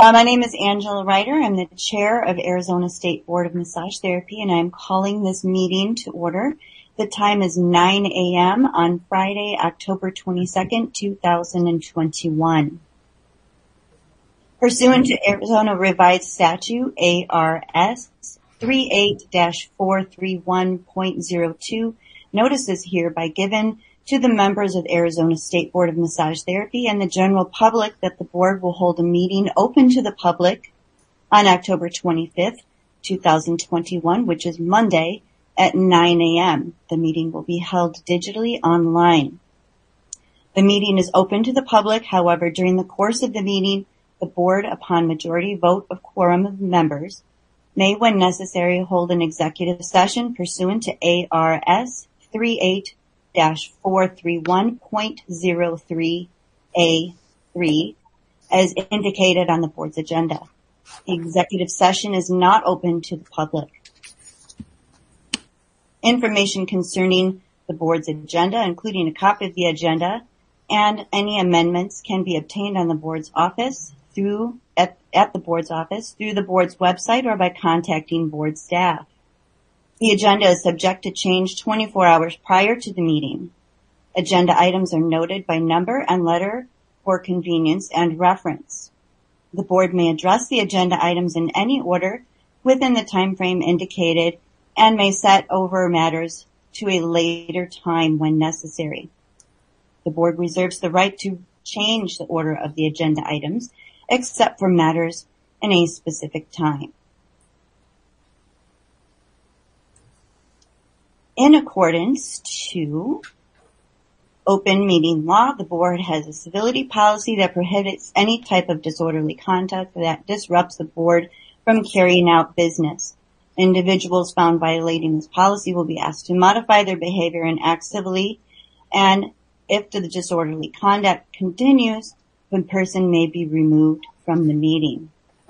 My name is Angela Ryder. I'm the chair of Arizona State Board of Massage Therapy, and I'm calling this meeting to order. The time is 9 a.m. on Friday, October 22nd, 2021. Pursuant to Arizona Revised Statute, ARS 38-431.02, notice is hereby given to the members of Arizona State Board of Massage Therapy and the general public that the board will hold a meeting open to the public on October 25th, 2021, which is Monday at 9 a.m. The meeting will be held digitally online. The meeting is open to the public. However, during the course of the meeting, the board, upon majority vote of quorum of members, may, when necessary, hold an executive session pursuant to ARS 38-431.03A3 as indicated on the board's agenda. The executive session is not open to the public. Information concerning the board's agenda, including a copy of the agenda and any amendments, can be obtained on the board's office at the board's office, through the board's website, or by contacting board staff. The agenda is subject to change 24 hours prior to the meeting. Agenda items are noted by number and letter for convenience and reference. The board may address the agenda items in any order within the time frame indicated and may set over matters to a later time when necessary. The board reserves the right to change the order of the agenda items, except for matters in a specific time. In accordance to open meeting law, the board has a civility policy that prohibits any type of disorderly conduct that disrupts the board from carrying out business. Individuals found violating this policy will be asked to modify their behavior and act civilly, and if the disorderly conduct continues, the person may be removed from the meeting.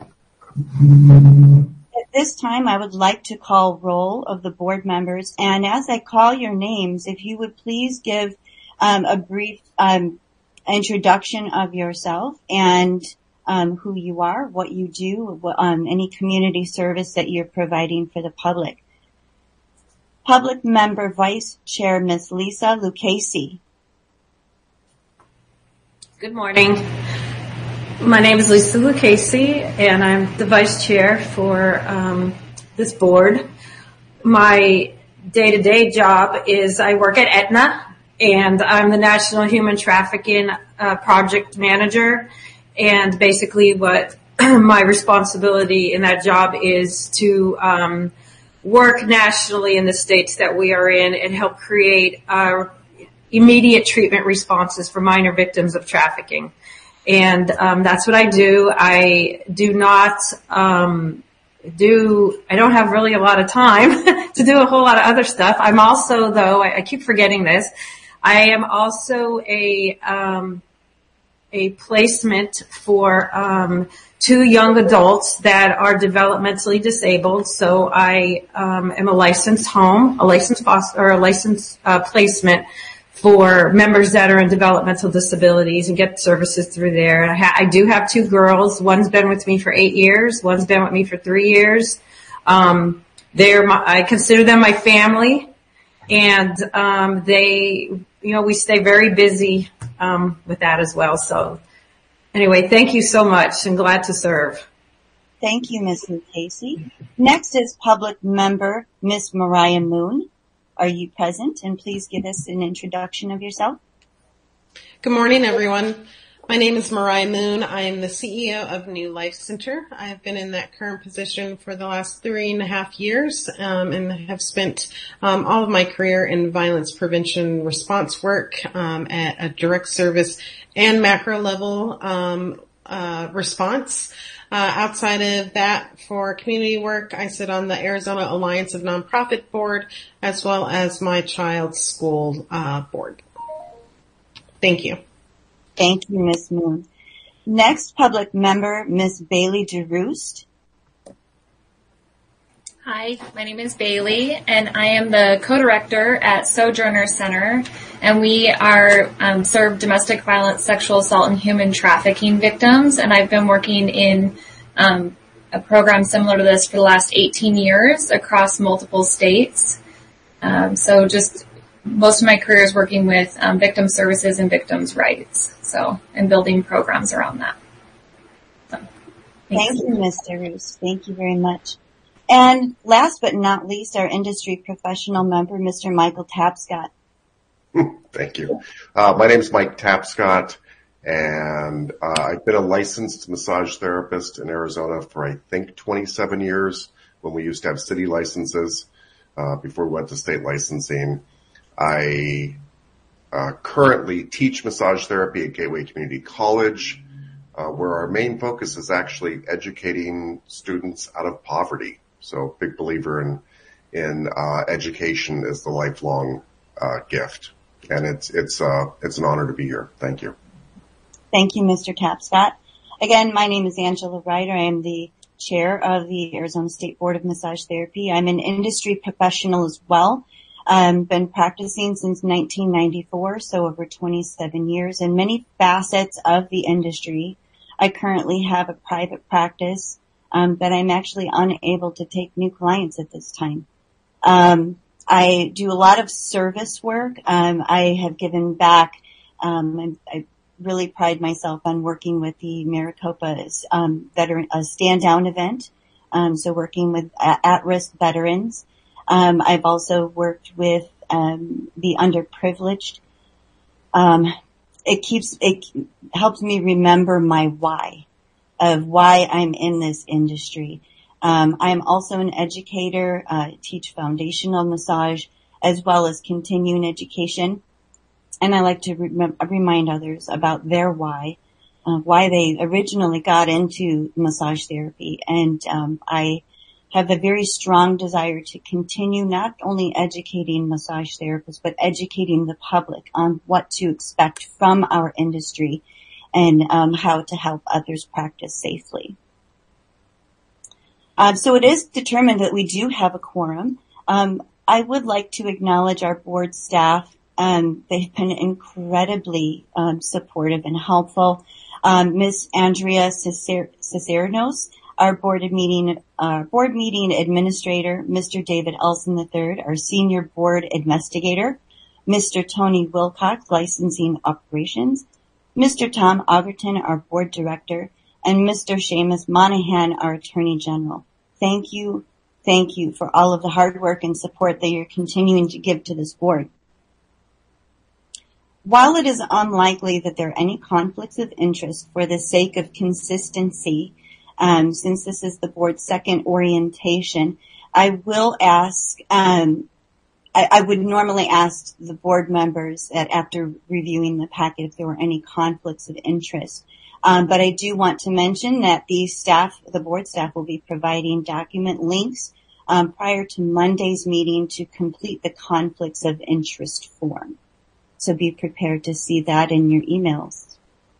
At this time, I would like to call roll of the board members, and as I call your names, if you would please give a brief introduction of yourself and who you are, what you do, any community service that you're providing for the public. Public Member Vice Chair Ms. Lisa Lucchese. Good morning. My name is Lisa Lucchese, and I'm the vice chair for this board. My day-to-day job is I work at Aetna, and I'm the National Human Trafficking Project Manager. And basically what my responsibility in that job is to work nationally in the states that we are in and help create immediate treatment responses for minor victims of trafficking. And that's what I do. I don't have really a lot of time to do a whole lot of other stuff. I'm also, though, I keep forgetting this, I am also a placement for 2 young adults that are developmentally disabled. So I am a licensed placement for members that are in developmental disabilities and get services through there. I do have 2 girls. One's been with me for 8 years. One's been with me for 3 years. I consider them my family, and we stay very busy with that as well. So anyway, thank you so much, and glad to serve. Thank you, Ms. Lucchese. Next is public member Ms. Mariah Moon. Are you present? And please give us an introduction of yourself. Good morning, everyone. My name is Mariah Moon. I am the CEO of New Life Center. I have been in that current position for the last 3.5 years, and have spent all of my career in violence prevention response work at a direct service and macro level response. Outside of that, for community work, I sit on the Arizona Alliance of Nonprofit Board, as well as my child's school board. Thank you. Thank you, Ms. Moon. Next, public member Ms. Bailey DeRoost. Hi, my name is Bailey, and I am the co-director at Sojourner Center, and we are serve domestic violence, sexual assault, and human trafficking victims, and I've been working in a program similar to this for the last 18 years across multiple states. So just most of my career is working with victim services and victims' rights, and building programs around that. So, Thank you, Ms. DeRoos. Thank you very much. And last but not least, our industry professional member, Mr. Michael Tapscott. Thank you. My name is Mike Tapscott, and I've been a licensed massage therapist in Arizona for, I think, 27 years when we used to have city licenses before we went to state licensing. I currently teach massage therapy at Gateway Community College, where our main focus is actually educating students out of poverty. So big believer in education as the lifelong gift. And it's an honor to be here. Thank you. Thank you, Mr. Tapscott. Again, my name is Angela Ryder. I am the chair of the Arizona State Board of Massage Therapy. I'm an industry professional as well. Been practicing since 1994, so over 27 years in many facets of the industry. I currently have a private practice, but I'm actually unable to take new clients at this time. I do a lot of service work. I have given back, and I really pride myself on working with the Maricopa's, veteran, stand down event. So working with at-risk veterans. I've also worked with, the underprivileged. It helps me remember my why of why I'm in this industry. I'm also an educator, teach foundational massage as well as continuing education. And I like to remind others about their why they originally got into massage therapy. And, I have a very strong desire to continue not only educating massage therapists, but educating the public on what to expect from our industry and how to help others practice safely. So it is determined that we do have a quorum. I would like to acknowledge our board staff. They've been incredibly supportive and helpful. Miss Andrea Cicernos, our board meeting administrator, Mr. David Elson III, our senior board investigator, Mr. Tony Wilcox, licensing operations, Mr. Tom Augerton, our board director, and Mr. Seamus Monahan, our attorney general. Thank you for all of the hard work and support that you're continuing to give to this board. While it is unlikely that there are any conflicts of interest for the sake of consistency, since this is the board's second orientation, I will ask, I would normally ask the board members that after reviewing the packet if there were any conflicts of interest. But I do want to mention that the board staff will be providing document links prior to Monday's meeting to complete the conflicts of interest form. So be prepared to see that in your emails.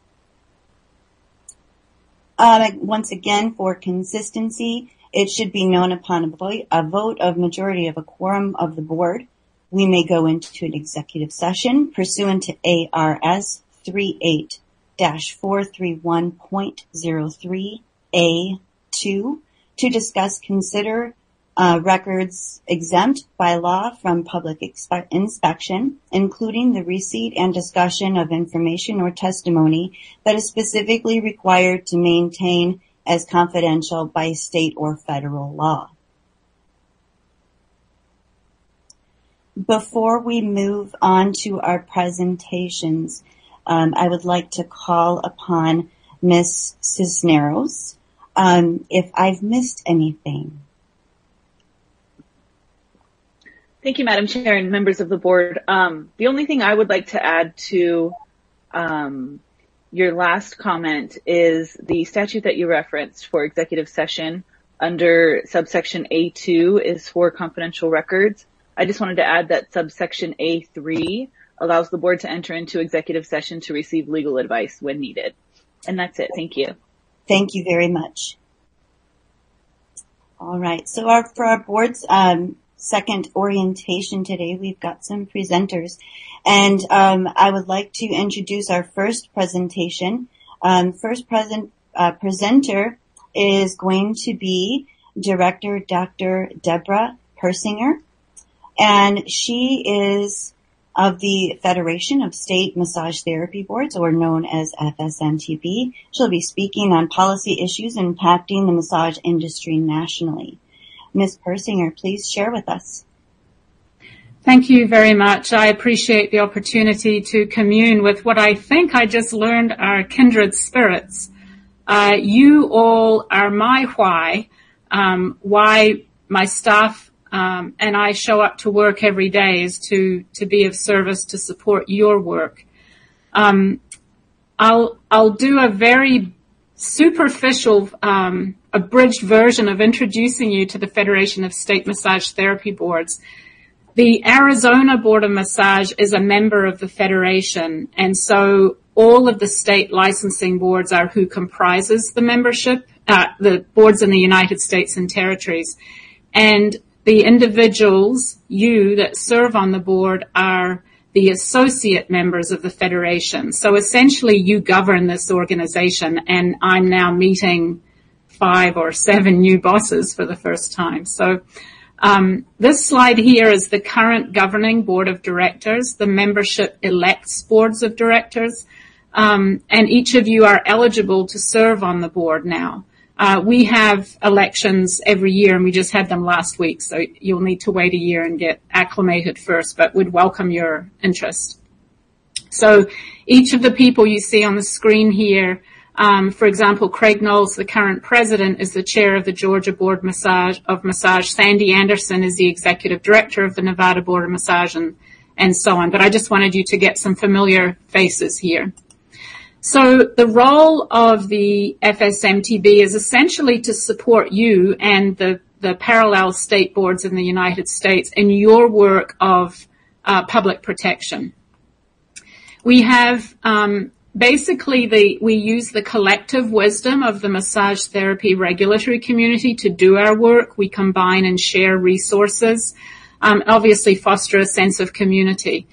Once again, for consistency, it should be known upon a vote of majority of a quorum of the board. We may go into an executive session pursuant to ARS 38-431.03A2 to discuss, consider records exempt by law from public inspection, including the receipt and discussion of information or testimony that is specifically required to maintain as confidential by state or federal law. Before we move on to our presentations, I would like to call upon Ms. Cisneros if I've missed anything. Thank you, Madam Chair and members of the board. The only thing I would like to add to your last comment is the statute that you referenced for executive session under subsection A2 is for confidential records. I just wanted to add that subsection A3 allows the board to enter into executive session to receive legal advice when needed. And that's it. Thank you. Thank you very much. All right. So for our board's second orientation today, we've got some presenters. And I would like to introduce our first presentation. First presenter is going to be Director Dr. Deborah Persinger. And she is of the Federation of State Massage Therapy Boards, or known as FSMTB. She'll be speaking on policy issues impacting the massage industry nationally. Ms. Persinger, please share with us. Thank you very much. I appreciate the opportunity to commune with what I think I just learned are kindred spirits. You all are my why my staff and I show up to work every day is to be of service to support your work. I'll do a very superficial, abridged version of introducing you to the Federation of State Massage Therapy Boards. The Arizona Board of Massage is a member of the Federation, and so all of the state licensing boards are who comprises the membership, the boards in the United States and territories. And the individuals, you that serve on the board, are the associate members of the Federation. So essentially you govern this organization, and I'm now meeting 5 or 7 new bosses for the first time. So this slide here is the current governing board of directors. The membership elects boards of directors, and each of you are eligible to serve on the board now. We have elections every year, and we just had them last week, so you'll need to wait a year and get acclimated first, but would welcome your interest. So each of the people you see on the screen here, for example, Craig Knowles, the current president, is the chair of the Georgia Board of Massage. Sandy Anderson is the executive director of the Nevada Board of Massage, and so on. But I just wanted you to get some familiar faces here. So the role of the FSMTB is essentially to support you and the parallel state boards in the United States in your work of public protection. We have basically we use the collective wisdom of the massage therapy regulatory community to do our work. We combine and share resources, obviously foster a sense of community.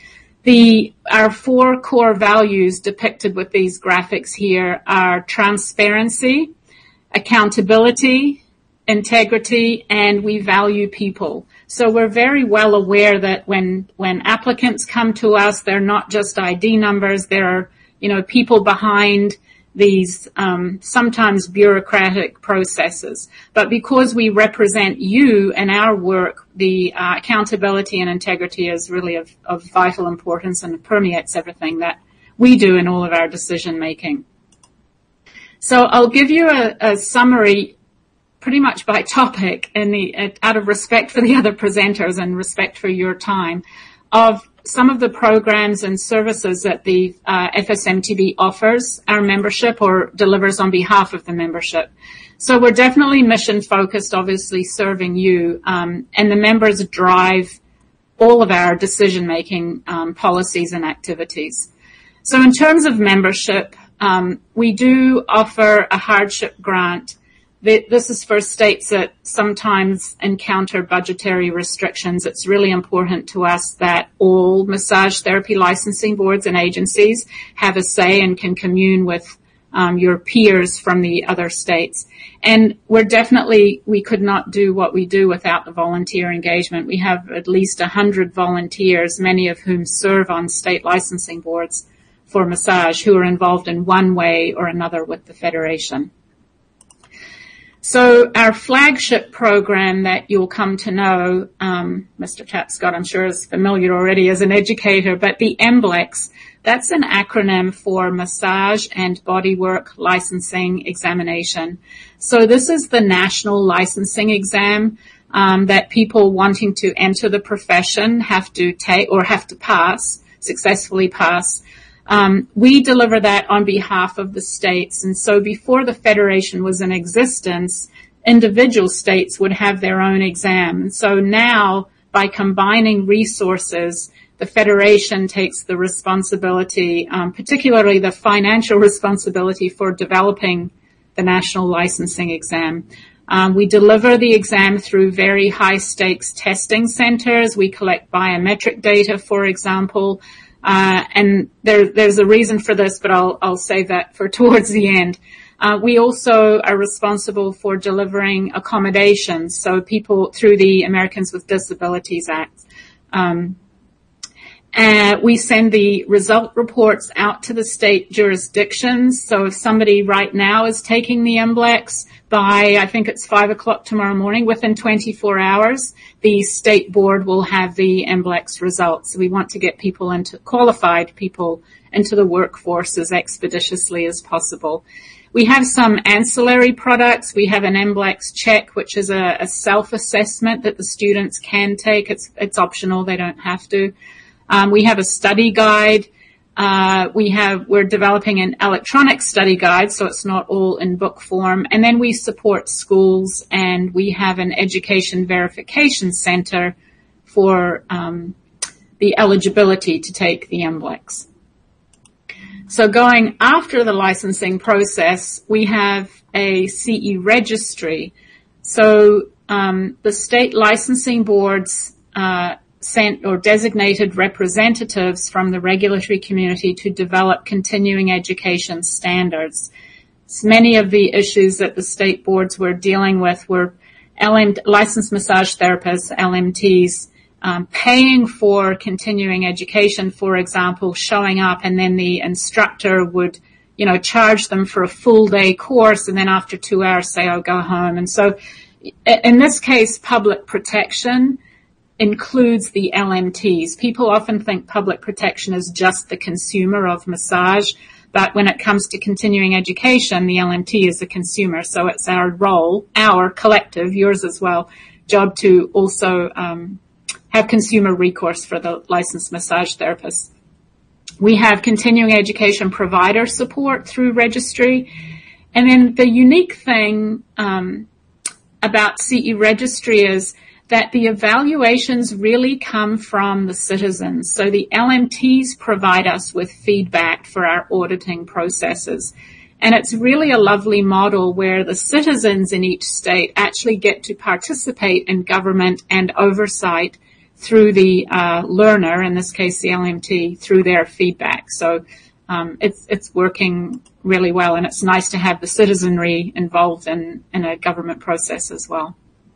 Our 4 core values depicted with these graphics here are transparency, accountability, integrity, and we value people. So we're very well aware that when applicants come to us, they're not just ID numbers, there are, people behind these sometimes bureaucratic processes. But because we represent you and our work, the accountability and integrity is really of vital importance and permeates everything that we do in all of our decision making. So I'll give you a summary pretty much by topic out of respect for the other presenters and respect for your time of some of the programs and services that the FSMTB offers our membership or delivers on behalf of the membership. So we're definitely mission focused, obviously serving you, and the members drive all of our decision making policies and activities. So in terms of membership, we do offer a hardship grant. This is for states that sometimes encounter budgetary restrictions. It's really important to us that all massage therapy licensing boards and agencies have a say and can commune with your peers from the other states. And we could not do what we do without the volunteer engagement. We have at least 100 volunteers, many of whom serve on state licensing boards for massage, who are involved in one way or another with the Federation. So our flagship program that you'll come to know, Mr. Tapscott, I'm sure is familiar already as an educator, but the MBLEX, that's an acronym for Massage and Bodywork Licensing Examination. So this is the national licensing exam that people wanting to enter the profession have to take or have to successfully pass. We deliver that on behalf of the states. And so before the Federation was in existence, individual states would have their own exam. And so now, by combining resources, the Federation takes the responsibility, particularly the financial responsibility for developing the national licensing exam. We deliver the exam through very high stakes testing centers. We collect biometric data, for example, and there's a reason for this, but I'll save that for towards the end. We also are responsible for delivering accommodations, so people through the Americans with Disabilities Act. We send the result reports out to the state jurisdictions. So if somebody right now is taking the NBLEX by, I think it's 5 o'clock tomorrow morning, within 24 hours, the state board will have the NBLEX results. So we want to get qualified people into the workforce as expeditiously as possible. We have some ancillary products. We have an NBLEX check, which is a self-assessment that the students can take. It's optional. They don't have to. We have a study guide. We're developing an electronic study guide, so it's not all in book form. And then we support schools, and we have an education verification center for the eligibility to take the NBLEX. So going after the licensing process, we have a CE registry. So the state licensing boards sent or designated representatives from the regulatory community to develop continuing education standards. So many of the issues that the state boards were dealing with were licensed massage therapists, LMTs, paying for continuing education, for example, showing up, and then the instructor would, charge them for a full day course, and then after 2 hours say, "Oh, go home." And so in this case, public protection includes the LMTs. People often think public protection is just the consumer of massage, but when it comes to continuing education, the LMT is the consumer. So it's our role, our collective, yours as well, job to also have consumer recourse for the licensed massage therapists. We have continuing education provider support through registry. And then the unique thing about CE registry is that the evaluations really come from the citizens. So the LMTs provide us with feedback for our auditing processes. And it's really a lovely model where the citizens in each state actually get to participate in government and oversight through the learner, in this case the LMT, through their feedback. So it's working really well, and it's nice to have the citizenry involved in a government process as well.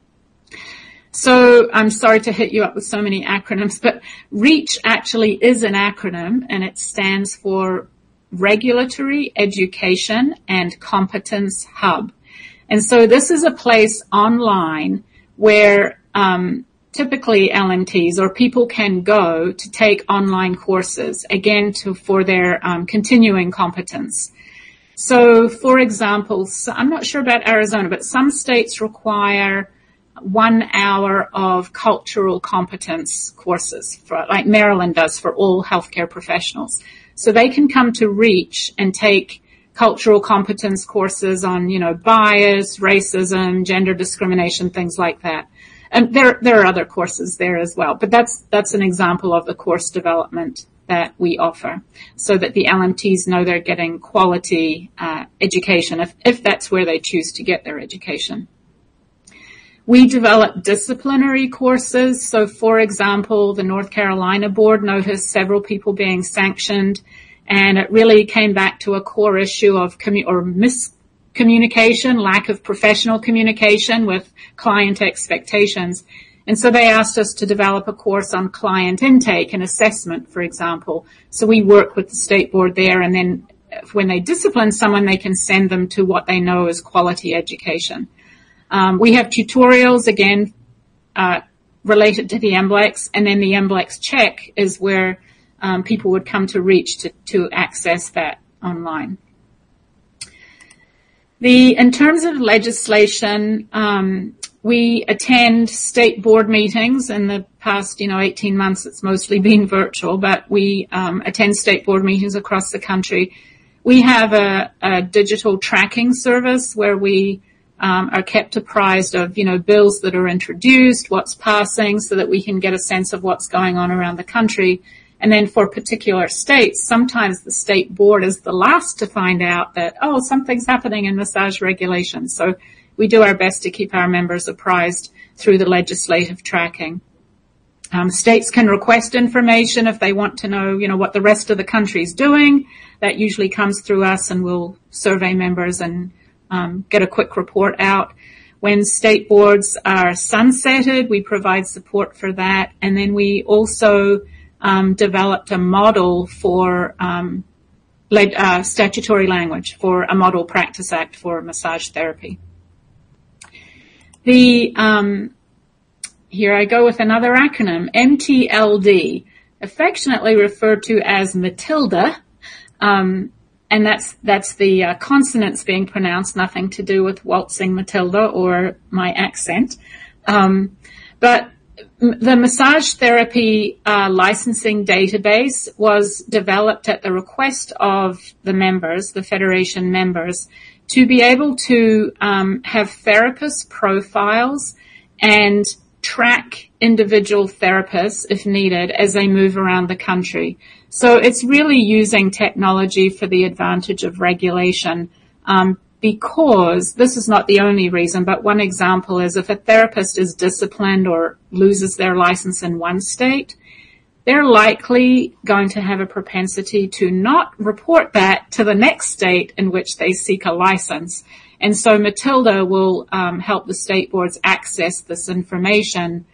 So I'm sorry to hit you up with so many acronyms, but REACH actually is an acronym, and it stands for Regulatory Education and Competence Hub. And so this is a place online where typically LMTs or people can go to take online courses, again, for their continuing competence. So, for example, I'm not sure about Arizona, but some states require 1 hour of cultural competence courses, like Maryland does for all healthcare professionals. So they can come to REACH and take cultural competence courses on, bias, racism, gender discrimination, things like that. And there are other courses there as well, but that's an example of the course development that we offer, so that the LMTs know they're getting quality education if that's where they choose to get their education. We develop disciplinary courses. So, for example, the North Carolina board noticed several people being sanctioned, and it really came back to a core issue of miscommunication, lack of professional communication with client expectations. And so they asked us to develop a course on client intake and assessment, for example. So we work with the state board there, and then when they discipline someone, they can send them to what they know is quality education. We have tutorials, again, related to the NBLEX, and then the NBLEX check is where people would come to REACH to access that online. In terms of legislation, we attend state board meetings. In the past, 18 months, it's mostly been virtual, but we attend state board meetings across the country. We have a digital tracking service where we are kept apprised of, bills that are introduced, what's passing, so that we can get a sense of what's going on around the country. And then for particular states, sometimes the state board is the last to find out that, something's happening in massage regulations. So we do our best to keep our members apprised through the legislative tracking. States can request information if they want to know, what the rest of the country is doing. That usually comes through us, and we'll survey members and get a quick report out. When state boards are sunsetted, we provide support for that. And then we also developed a model for statutory language for a Model Practice Act for massage therapy. Here I go with another acronym, MTLD, affectionately referred to as Matilda, and that's the consonants being pronounced, nothing to do with waltzing Matilda or my accent. But the massage therapy licensing database was developed at the request of the members, the Federation members, to be able to have therapist profiles and track individual therapists if needed as they move around the country. So it's really using technology for the advantage of regulation, because this is not the only reason, but one example is if a therapist is disciplined or loses their license in one state, they're likely going to have a propensity to not report that to the next state in which they seek a license. And so Matilda will help the state boards access this information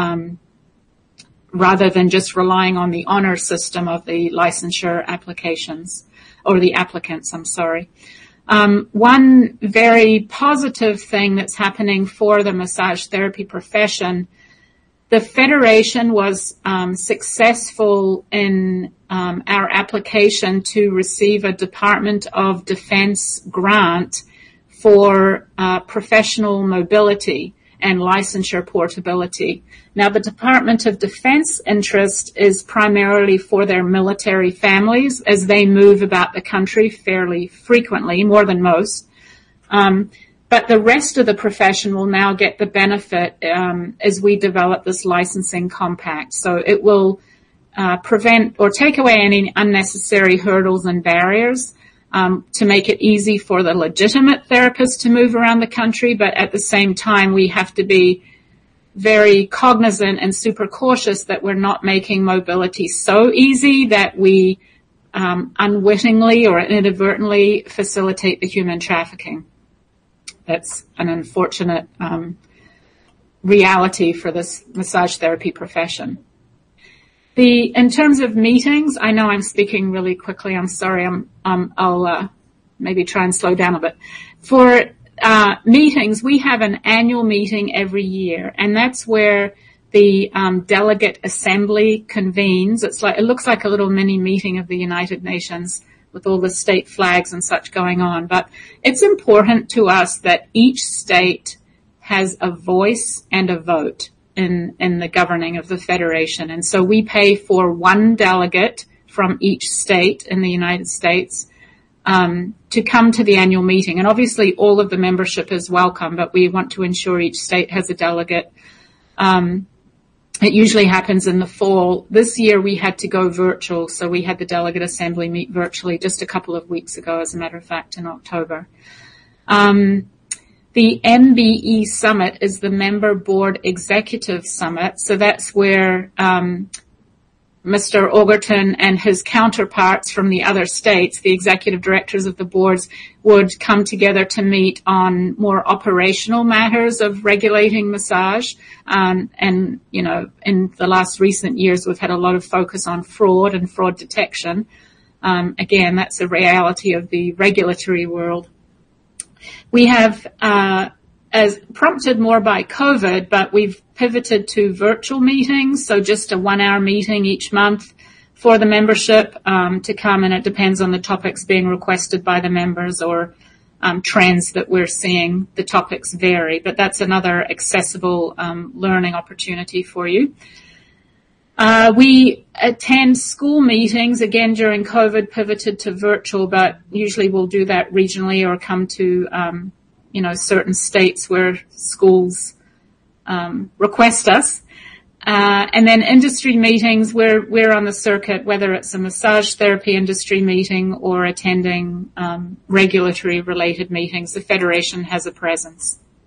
rather than just relying on the honor system of the licensure applications, or the applicants, I'm sorry. One very positive thing that's happening for the massage therapy profession, the Federation was successful in our application to receive a Department of Defense grant for professional mobility and licensure portability. Now, the Department of Defense interest is primarily for their military families as they move about the country fairly frequently, more than most. But the rest of the profession will now get the benefit as we develop this licensing compact. So it will prevent or take away any unnecessary hurdles and barriers to make it easy for the legitimate therapists to move around the country. But at the same time, we have to be very cognizant and super cautious that we're not making mobility so easy that we unwittingly or inadvertently facilitate the human trafficking. That's an unfortunate reality for this massage therapy profession. In terms of meetings, I know I'm speaking really quickly. I'm sorry. I'll maybe try and slow down a bit. For meetings, we have an annual meeting every year, and that's where the delegate assembly convenes. It looks like a little mini meeting of the United Nations with all the state flags and such going on. But it's important to us that each state has a voice and a vote in the governing of the Federation. And so we pay for one delegate from each state in the United States to come to the annual meeting. And obviously all of the membership is welcome, but we want to ensure each state has a delegate. It usually happens in the fall. This year we had to go virtual, so we had the delegate assembly meet virtually just a couple of weeks ago, as a matter of fact, in October. The MBE Summit is the Member Board Executive Summit, so that's where Mr. Ogerton and his counterparts from the other states, the executive directors of the boards, would come together to meet on more operational matters of regulating massage. And, in the last recent years, we've had a lot of focus on fraud and fraud detection. Again, that's a reality of the regulatory world. We have, as prompted more by COVID, but we've pivoted to virtual meetings, so just a 1-hour meeting each month for the membership to come, and it depends on the topics being requested by the members or trends that we're seeing. The topics vary, but that's another accessible learning opportunity for you. We attend school meetings, again during COVID, pivoted to virtual, but usually we'll do that regionally or come to certain states where schools request us. And then industry meetings, we're on the circuit, whether it's a massage therapy industry meeting or attending regulatory related meetings. The Federation has a presence.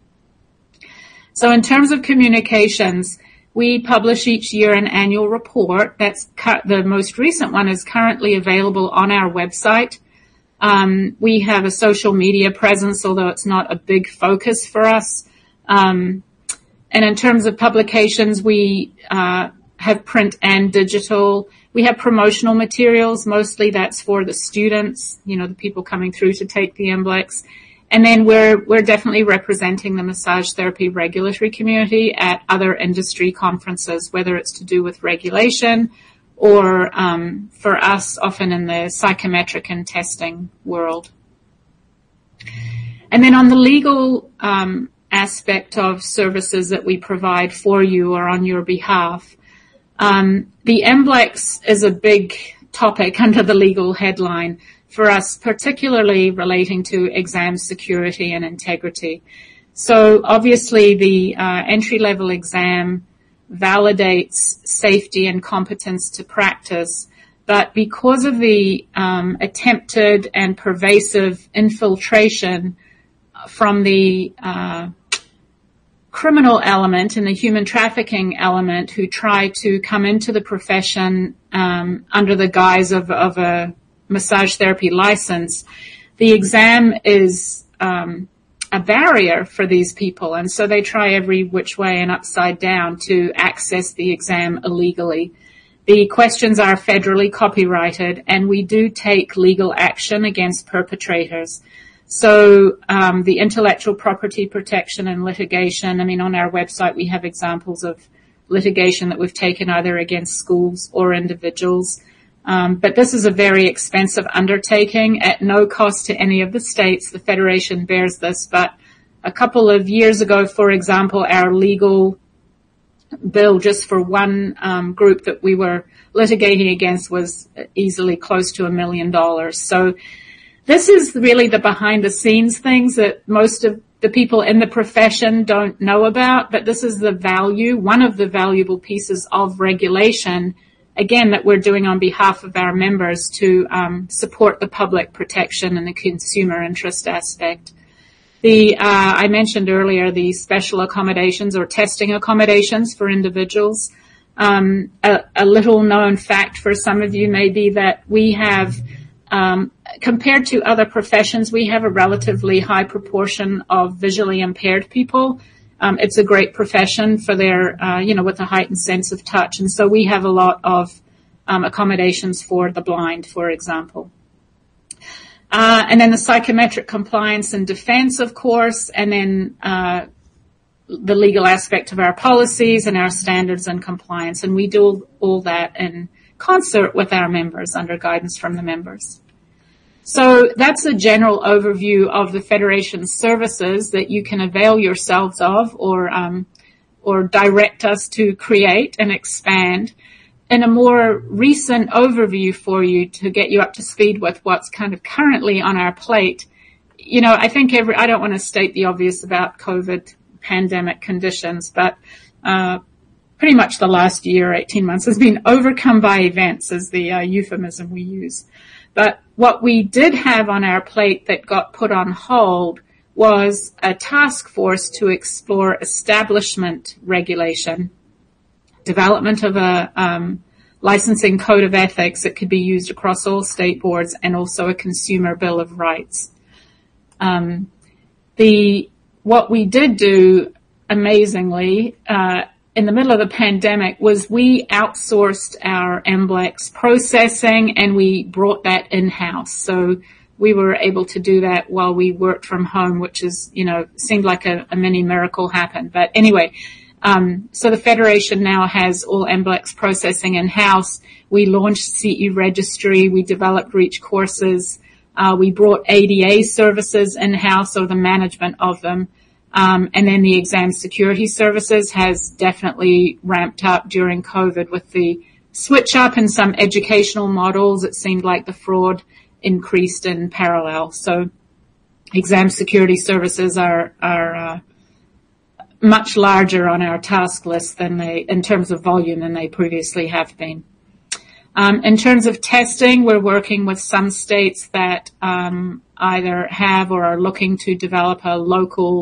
So in terms of communications, we publish each year an annual report. The most recent one is currently available on our website. We have a social media presence, although it's not a big focus for us. And in terms of publications, we have print and digital. We have promotional materials. Mostly that's for the students, the people coming through to take the NBLEX. And then we're definitely representing the massage therapy regulatory community at other industry conferences, whether it's to do with regulation or for us, often in the psychometric and testing world. And then on the legal aspect of services that we provide for you or on your behalf, the NBLEX is a big topic under the legal headline for us, particularly relating to exam security and integrity. So obviously the entry-level exam validates safety and competence to practice, but because of the attempted and pervasive infiltration from the criminal element and the human trafficking element who try to come into the profession under the guise of a massage therapy license, the exam is a barrier for these people, and so they try every which way and upside down to access the exam illegally. The questions are federally copyrighted, and we do take legal action against perpetrators. So the intellectual property protection and litigation, on our website we have examples of litigation that we've taken either against schools or individuals. But this is a very expensive undertaking at no cost to any of the states. The Federation bears this, but a couple of years ago, for example, our legal bill just for one group that we were litigating against was easily close to $1 million. So this is really the behind the scenes things that most of the people in the profession don't know about, but this is the value, one of the valuable pieces of regulation, again, that we're doing on behalf of our members to support the public protection and the consumer interest aspect. I mentioned earlier the special accommodations or testing accommodations for individuals. A little known fact for some of you may be that we have, compared to other professions, we have a relatively high proportion of visually impaired people. It's a great profession for their, with a heightened sense of touch. And so we have a lot of accommodations for the blind, for example. And then the psychometric compliance and defense, of course, and then the legal aspect of our policies and our standards and compliance. And we do all that in concert with our members under guidance from the members. So that's a general overview of the Federation's services that you can avail yourselves of or direct us to create and expand. And a more recent overview for you to get you up to speed with what's kind of currently on our plate. I think I don't want to state the obvious about COVID pandemic conditions, but pretty much the last year, 18 months has been overcome by events is the euphemism we use. But what we did have on our plate that got put on hold was a task force to explore establishment regulation, development of a licensing code of ethics that could be used across all state boards, and also a consumer bill of rights. What we did do, amazingly, in the middle of the pandemic was we outsourced our NBLEX processing and we brought that in-house. So we were able to do that while we worked from home, which is, seemed like a mini miracle happened. But anyway, so the Federation now has all NBLEX processing in-house. We launched CE Registry. We developed REACH courses. We brought ADA services in-house, or the management of them. And then the exam security services has definitely ramped up during COVID with the switch up in some educational models. It seemed like the fraud increased in parallel. So exam security services are much larger on our task list in terms of volume than they previously have been. In terms of testing, we're working with some states that either have or are looking to develop a local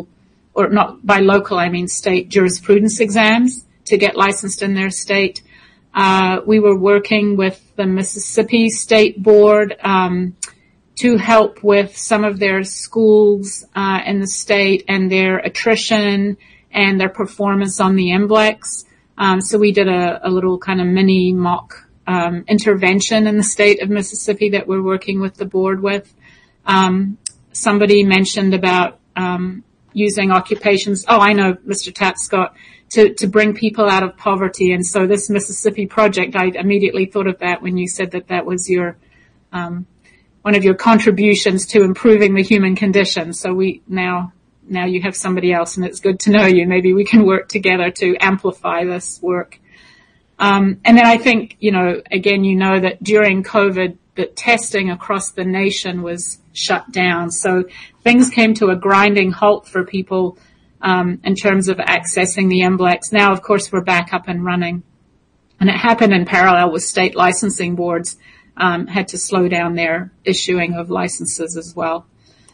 or not by local, I mean state jurisprudence exams to get licensed in their state. We were working with the Mississippi State Board to help with some of their schools in the state and their attrition and their performance on the NBLEX. So we did a little kind of mini mock intervention in the state of Mississippi that we're working with the board with. Somebody mentioned about using occupations. Oh, I know, Mr. Tapscott, to bring people out of poverty. And so this Mississippi project, I immediately thought of that when you said that was your one of your contributions to improving the human condition. So we now you have somebody else, and it's good to know you. Maybe we can work together to amplify this work. And then I think, again, that during COVID, that testing across the nation was shut down. So things came to a grinding halt for people in terms of accessing the NBLEX. Now, of course, we're back up and running. And it happened in parallel with state licensing boards had to slow down their issuing of licenses as well.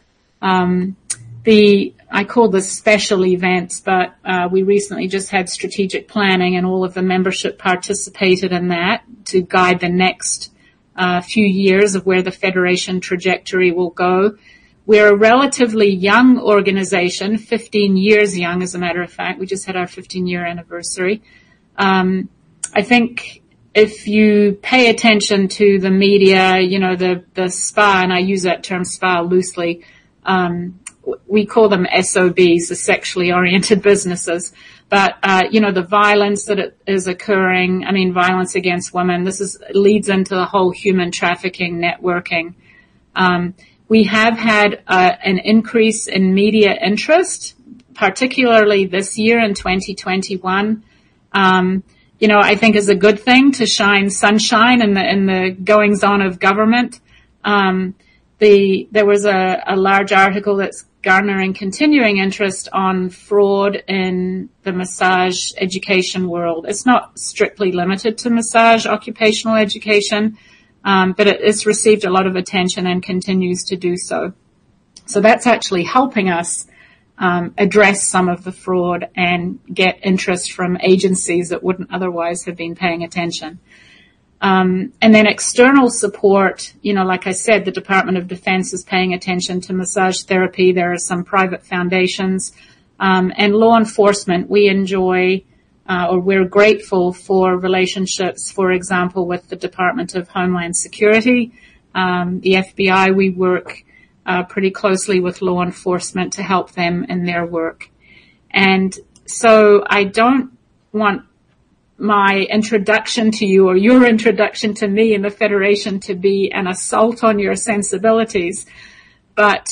I call this special events, but we recently just had strategic planning, and all of the membership participated in that to guide the next few years of where the Federation trajectory will go. We're a relatively young organization, 15 years young, as a matter of fact. We just had our 15-year anniversary. I think if you pay attention to the media, the SPA, and I use that term SPA loosely, we call them SOBs, the sexually oriented businesses. But, the violence that is occurring, violence against women, leads into the whole human trafficking networking. We have had an increase in media interest, particularly this year in 2021. I think is a good thing to shine sunshine in the goings on of government. There was a large article that's garnering continuing interest on fraud in the massage education world. It's not strictly limited to massage occupational education, but it's received a lot of attention and continues to do so. So that's actually helping us address some of the fraud and get interest from agencies that wouldn't otherwise have been paying attention. And then external support, like I said, the Department of Defense is paying attention to massage therapy. There are some private foundations, and law enforcement. We enjoy, or we're grateful for relationships, for example, with the Department of Homeland Security, the FBI. We work pretty closely with law enforcement to help them in their work. And so I don't want my introduction to you or your introduction to me and the Federation to be an assault on your sensibilities. But,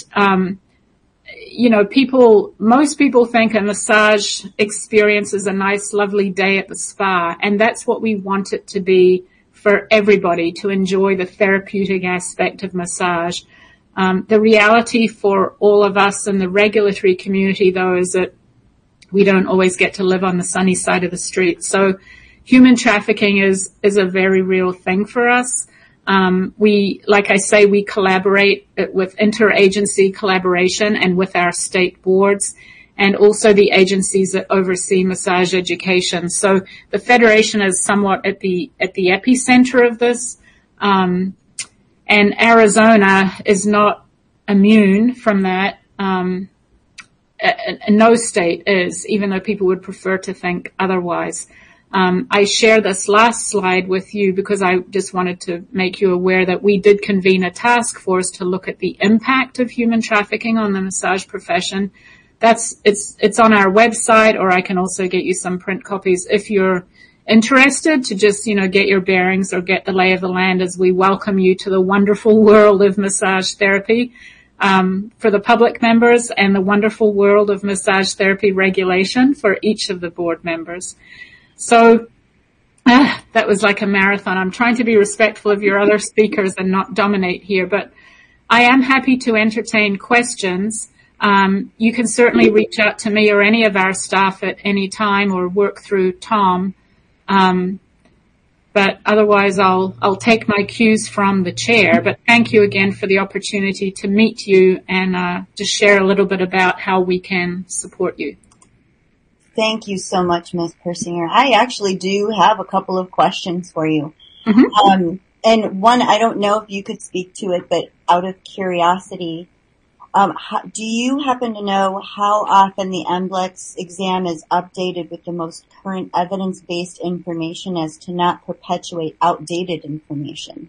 most people think a massage experience is a nice, lovely day at the spa. And that's what we want it to be for everybody, to enjoy the therapeutic aspect of massage. The reality for all of us in the regulatory community, though, is that we don't always get to live on the sunny side of the street. So human trafficking is a very real thing for us. We collaborate with interagency collaboration and with our state boards and also the agencies that oversee massage education. So the Federation is somewhat at the epicenter of this. And Arizona is not immune from that. No state is, even though people would prefer to think otherwise. I share this last slide with you because I just wanted to make you aware that we did convene a task force to look at the impact of human trafficking on the massage profession. It's on our website, or I can also get you some print copies if you're interested to just, get your bearings or get the lay of the land as we welcome you to the wonderful world of massage therapy. For the public members and the wonderful world of massage therapy regulation for each of the board members. So that was like a marathon. I'm trying to be respectful of your other speakers and not dominate here, but I am happy to entertain questions. You can certainly reach out to me or any of our staff at any time or work through Tom. But otherwise, I'll take my cues from the chair. But thank you again for the opportunity to meet you and just share a little bit about how we can support you. Thank you so much, Ms. Persinger. I actually do have a couple of questions for you. Mm-hmm. And one, I don't know if you could speak to it, but out of curiosity, do you happen to know how often the NBLEX exam is updated with the most current evidence-based information as to not perpetuate outdated information?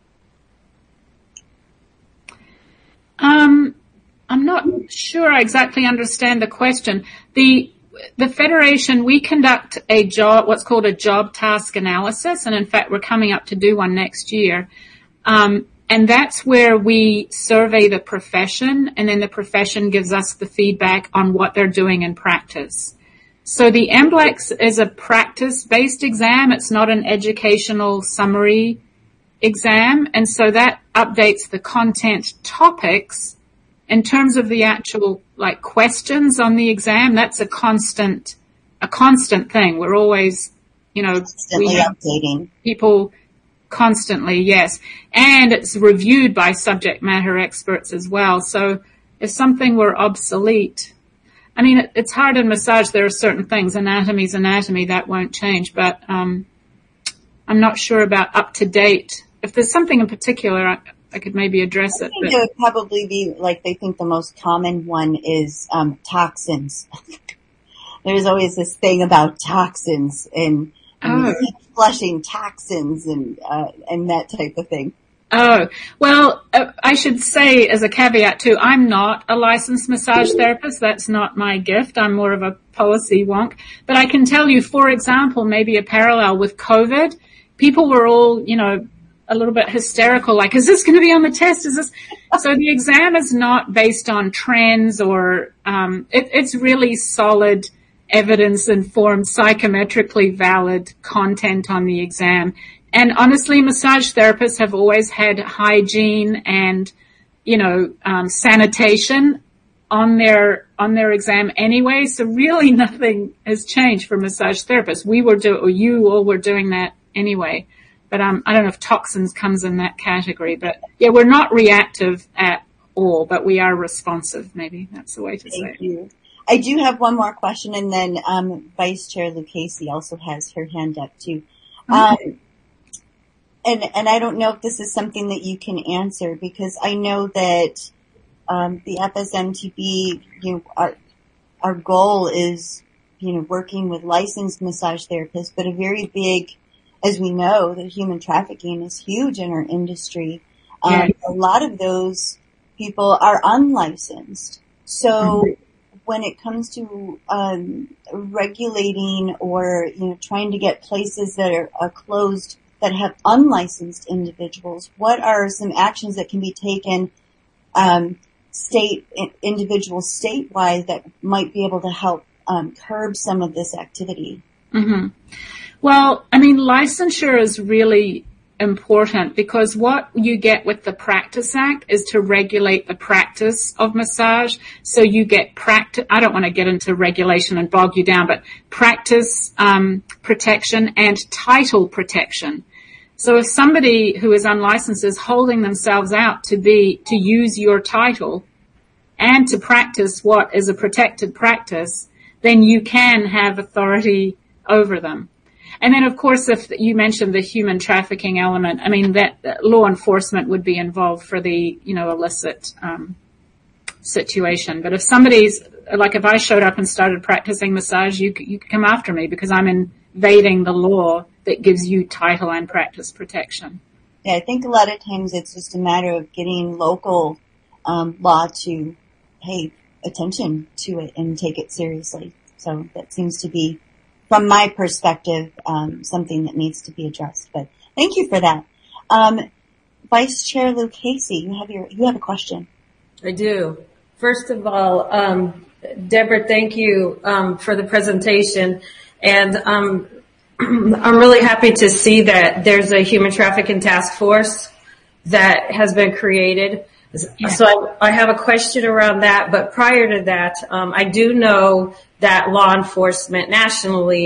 I'm not sure I exactly understand the question. The Federation, we conduct what's called a job task analysis, and in fact, we're coming up to do one next year. And that's where we survey the profession, and then the profession gives us the feedback on what they're doing in practice. So the NBLEX is a practice-based exam. It's not an educational summary exam, and so that updates the content topics. In terms of the actual, questions on the exam, that's a constant thing. We're always, Constantly updating. People constantly, yes. And it's reviewed by subject matter experts as well. So if something were obsolete, it's hard in massage. There are certain things, anatomy's anatomy, that won't change, but, I'm not sure about up to date. If there's something in particular, I could maybe address it. I think it would probably be they think the most common one is toxins. There's always this thing about toxins and flushing toxins and that type of thing. Oh, well, I should say as a caveat too, I'm not a licensed massage therapist. That's not my gift. I'm more of a policy wonk. But I can tell you, for example, maybe a parallel with COVID, people were all, a little bit hysterical, is this going to be on the test? Is this? So the exam is not based on trends or, it's really solid, evidence-informed, psychometrically valid content on the exam. And honestly, massage therapists have always had hygiene and, sanitation on their exam anyway. So really nothing has changed for massage therapists. You all were doing that anyway. But I don't know if toxins comes in that category. But yeah, we're not reactive at all, but we are responsive. Maybe that's the way to say it. Thank you. I do have one more question, and then Vice Chair Lucchese also has her hand up too. Okay. And I don't know if this is something that you can answer, because I know that the FSMTB, our goal is, working with licensed massage therapists, but a very big, as we know, that human trafficking is huge in our industry. Yeah. A lot of those people are unlicensed. So when it comes to regulating or, trying to get places that are closed that have unlicensed individuals, what are some actions that can be taken individuals statewide that might be able to help curb some of this activity? Mm-hmm. Well, licensure is really important, because what you get with the Practice Act is to regulate the practice of massage. So you get I don't want to get into regulation and bog you down, but practice protection and title protection. So if somebody who is unlicensed is holding themselves out to use your title and to practice what is a protected practice, then you can have authority over them. And then, of course, if you mentioned the human trafficking element, that law enforcement would be involved for the, illicit situation. But if somebody's, if I showed up and started practicing massage, you could come after me, because I'm invading the law that gives you title and practice protection. Yeah, I think a lot of times it's just a matter of getting local law to pay attention to it and take it seriously. So that seems to be, from my perspective, something that needs to be addressed. But thank you for that. Vice Chair Lucchese, you have a question. I do. First of all, Deborah, thank you for the presentation, and I'm really happy to see that there's a human trafficking task force that has been created. Yeah. So I have a question around that, but prior to that, I do know that law enforcement nationally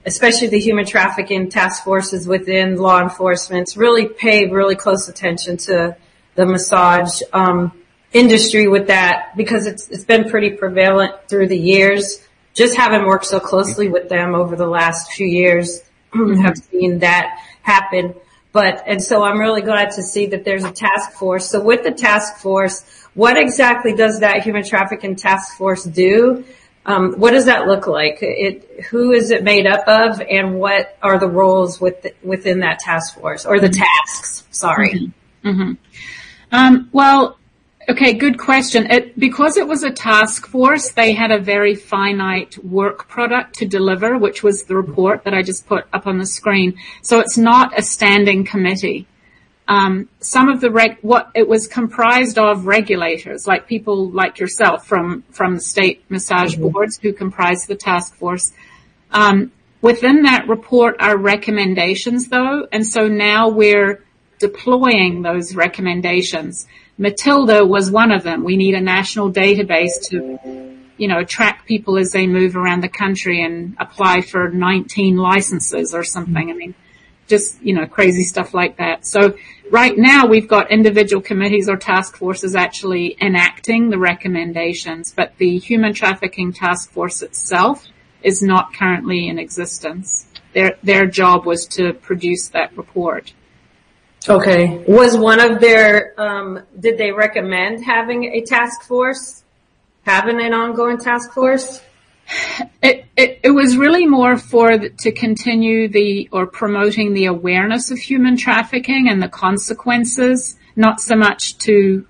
especially the human trafficking task forces within law enforcement, really paid really close attention to the massage industry with that, because it's been pretty prevalent through the years. Just having worked so closely with them over the last few years, have seen that happen. And so I'm really glad to see that there's a task force. So with the task force, what exactly does that human trafficking task force do? What does that look like? Who is it made up of, and what are the roles within that task force, or the tasks? Sorry. Well, okay, good question. Because it was a task force, they had a very finite work product to deliver, which was the report that I just put up on the screen. So it's not a standing committee. Some of what it was comprised of regulators, like people like yourself from the state massage boards who comprise the task force. Within that report are recommendations though, and so now we're deploying those recommendations. Matilda was one of them. We need a national database to, track people as they move around the country and apply for 19 licenses or something. I mean, just, crazy stuff like that. So right now we've got individual committees or task forces actually enacting the recommendations, but the human trafficking task force itself is not currently in existence. Their job was to produce that report. Okay. Was one of their, did they recommend having a task force? Having an ongoing task force? It was really more to continue promoting the awareness of human trafficking and the consequences, not so much to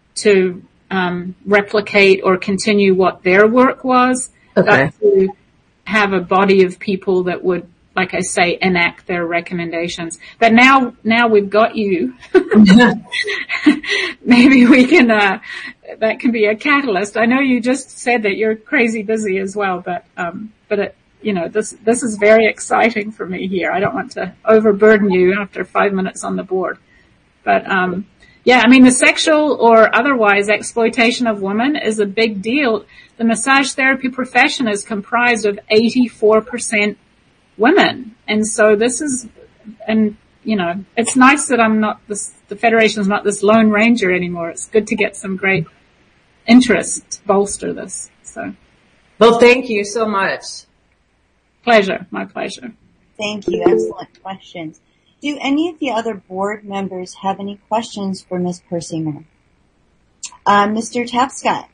replicate or continue what their work was, but to have a body of people that would, like I say, enact their recommendations. But now we've got you. Maybe we can, that can be a catalyst. I know you just said that you're crazy busy as well, but this is very exciting for me here. I don't want to overburden you after 5 minutes on the board. But, the sexual or otherwise exploitation of women is a big deal. The massage therapy profession is comprised of 84% women. And so it's nice that the Federation's not this lone ranger anymore. It's good to get some great interest to bolster this. So. Well, thank you so much. Pleasure. My pleasure. Thank you. Excellent questions. Do any of the other board members have any questions for Ms. Persinger? Mr. Tapscott.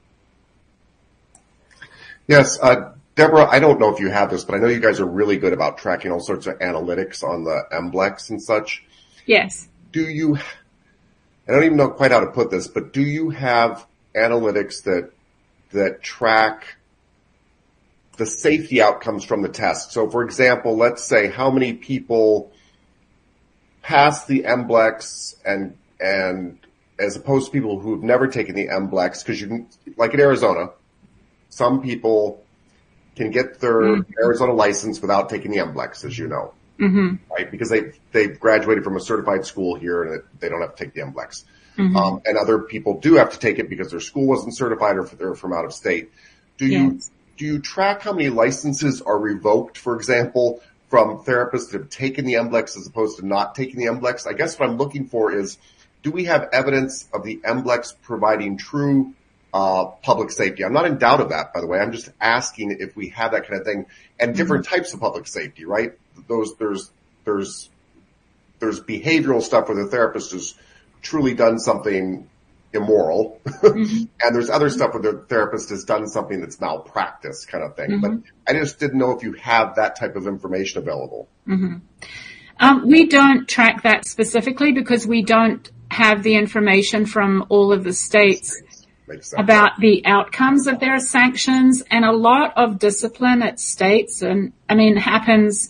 Yes, Deborah, I don't know if you have this, but I know you guys are really good about tracking all sorts of analytics on the MBLEX and such. Yes. I don't even know quite how to put this, but do you have analytics that track the safety outcomes from the test? So for example, let's say how many people pass the MBLEX and as opposed to people who have never taken the MBLEX, because like in Arizona, some people can get their Arizona license without taking the MBLEX, as you know, right? Because they've graduated from a certified school here and they don't have to take the MBLEX. And other people do have to take it because their school wasn't certified or they're from out of state. Do you track how many licenses are revoked, for example, from therapists that have taken the MBLEX as opposed to not taking the MBLEX? I guess what I'm looking for is, do we have evidence of the MBLEX providing true public safety? I'm not in doubt of that, by the way. I'm just asking if we have that kind of thing, and different types of public safety, right? There's behavioral stuff where the therapist has truly done something immoral, and there's other stuff where the therapist has done something that's malpractice kind of thing. But I just didn't know if you have that type of information available. We don't track that specifically because we don't have the information from all of the states about the outcomes of their sanctions, and a lot of discipline at states happens,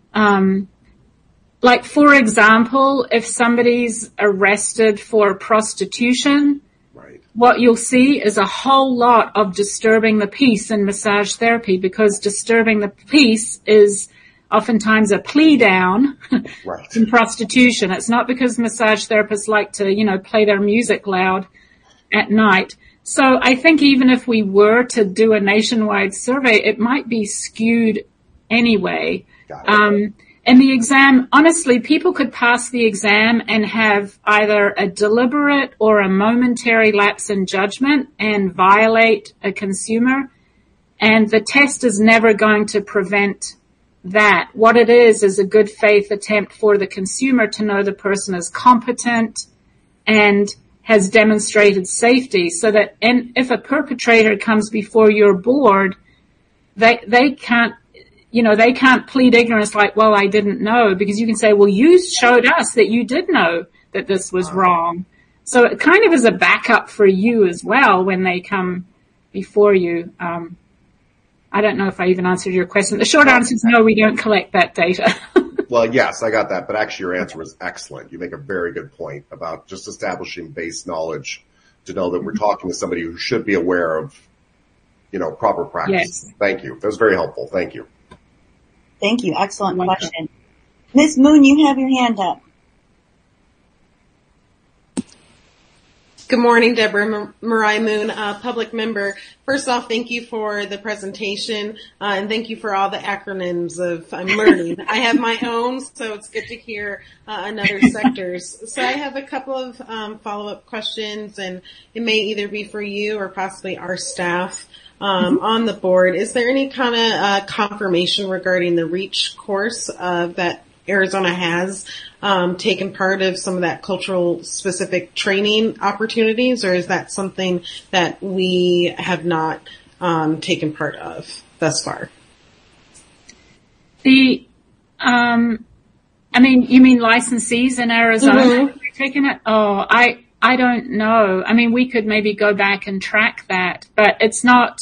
like for example, if somebody's arrested for prostitution, what you'll see is a whole lot of disturbing the peace in massage therapy, because disturbing the peace is oftentimes a plea down in prostitution. It's not because massage therapists like to, play their music loud at night. So I think even if we were to do a nationwide survey, it might be skewed anyway. Got it. And the exam, honestly, people could pass the exam and have either a deliberate or a momentary lapse in judgment and violate a consumer. And the test is never going to prevent that. What it is a good faith attempt for the consumer to know the person is competent and has demonstrated safety, so that if a perpetrator comes before your board, they can't plead ignorance like, well, I didn't know, because you can say, well, you showed us that you did know that this was wrong. So it kind of is a backup for you as well when they come before you. I don't know if I even answered your question. The short answer is no, we don't collect that data. Well, yes, I got that, but actually your answer was excellent. You make a very good point about just establishing base knowledge to know that we're talking to somebody who should be aware of, proper practice. Yes. Thank you. That was very helpful. Thank you. Thank you. Excellent question. Ms. Moon, you have your hand up. Good morning, Deborah Mariah Moon, public member. First off, thank you for the presentation, and thank you for all the acronyms I'm learning. I have my own, so it's good to hear another sector's. So I have a couple of follow-up questions, and it may either be for you or possibly our staff on the board. Is there any kind of confirmation regarding the REACH course that Arizona has taken part of some of that cultural specific training opportunities, or is that something that we have not taken part of thus far? You mean licensees in Arizona who are taking it? Oh, I don't know. I mean, we could maybe go back and track that, but it's not.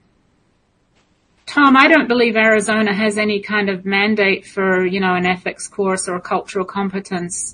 Tom, I don't believe Arizona has any kind of mandate for, an ethics course or a cultural competence.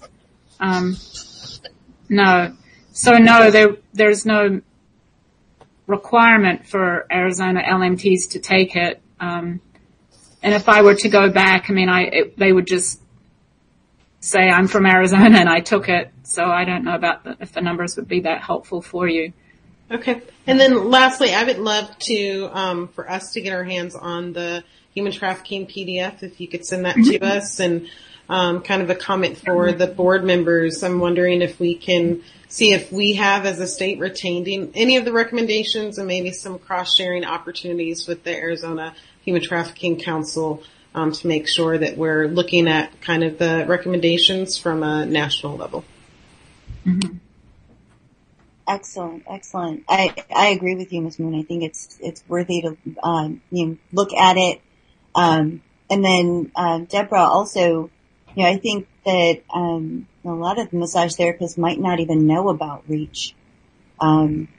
No. So no, there's no requirement for Arizona LMTs to take it. And if I were to go back, they would just say I'm from Arizona and I took it. So I don't know if the numbers would be that helpful for you. Okay. And then lastly, I would love to, for us to get our hands on the human trafficking PDF, if you could send that to us, and kind of a comment for the board members. I'm wondering if we can see if we have, as a state, retained any of the recommendations and maybe some cross-sharing opportunities with the Arizona Human Trafficking Council to make sure that we're looking at kind of the recommendations from a national level. Mm-hmm. Excellent. I agree with you, Ms. Moon. I think it's worthy to look at it. And then Deborah, also, I think that a lot of massage therapists might not even know about REACH. I'm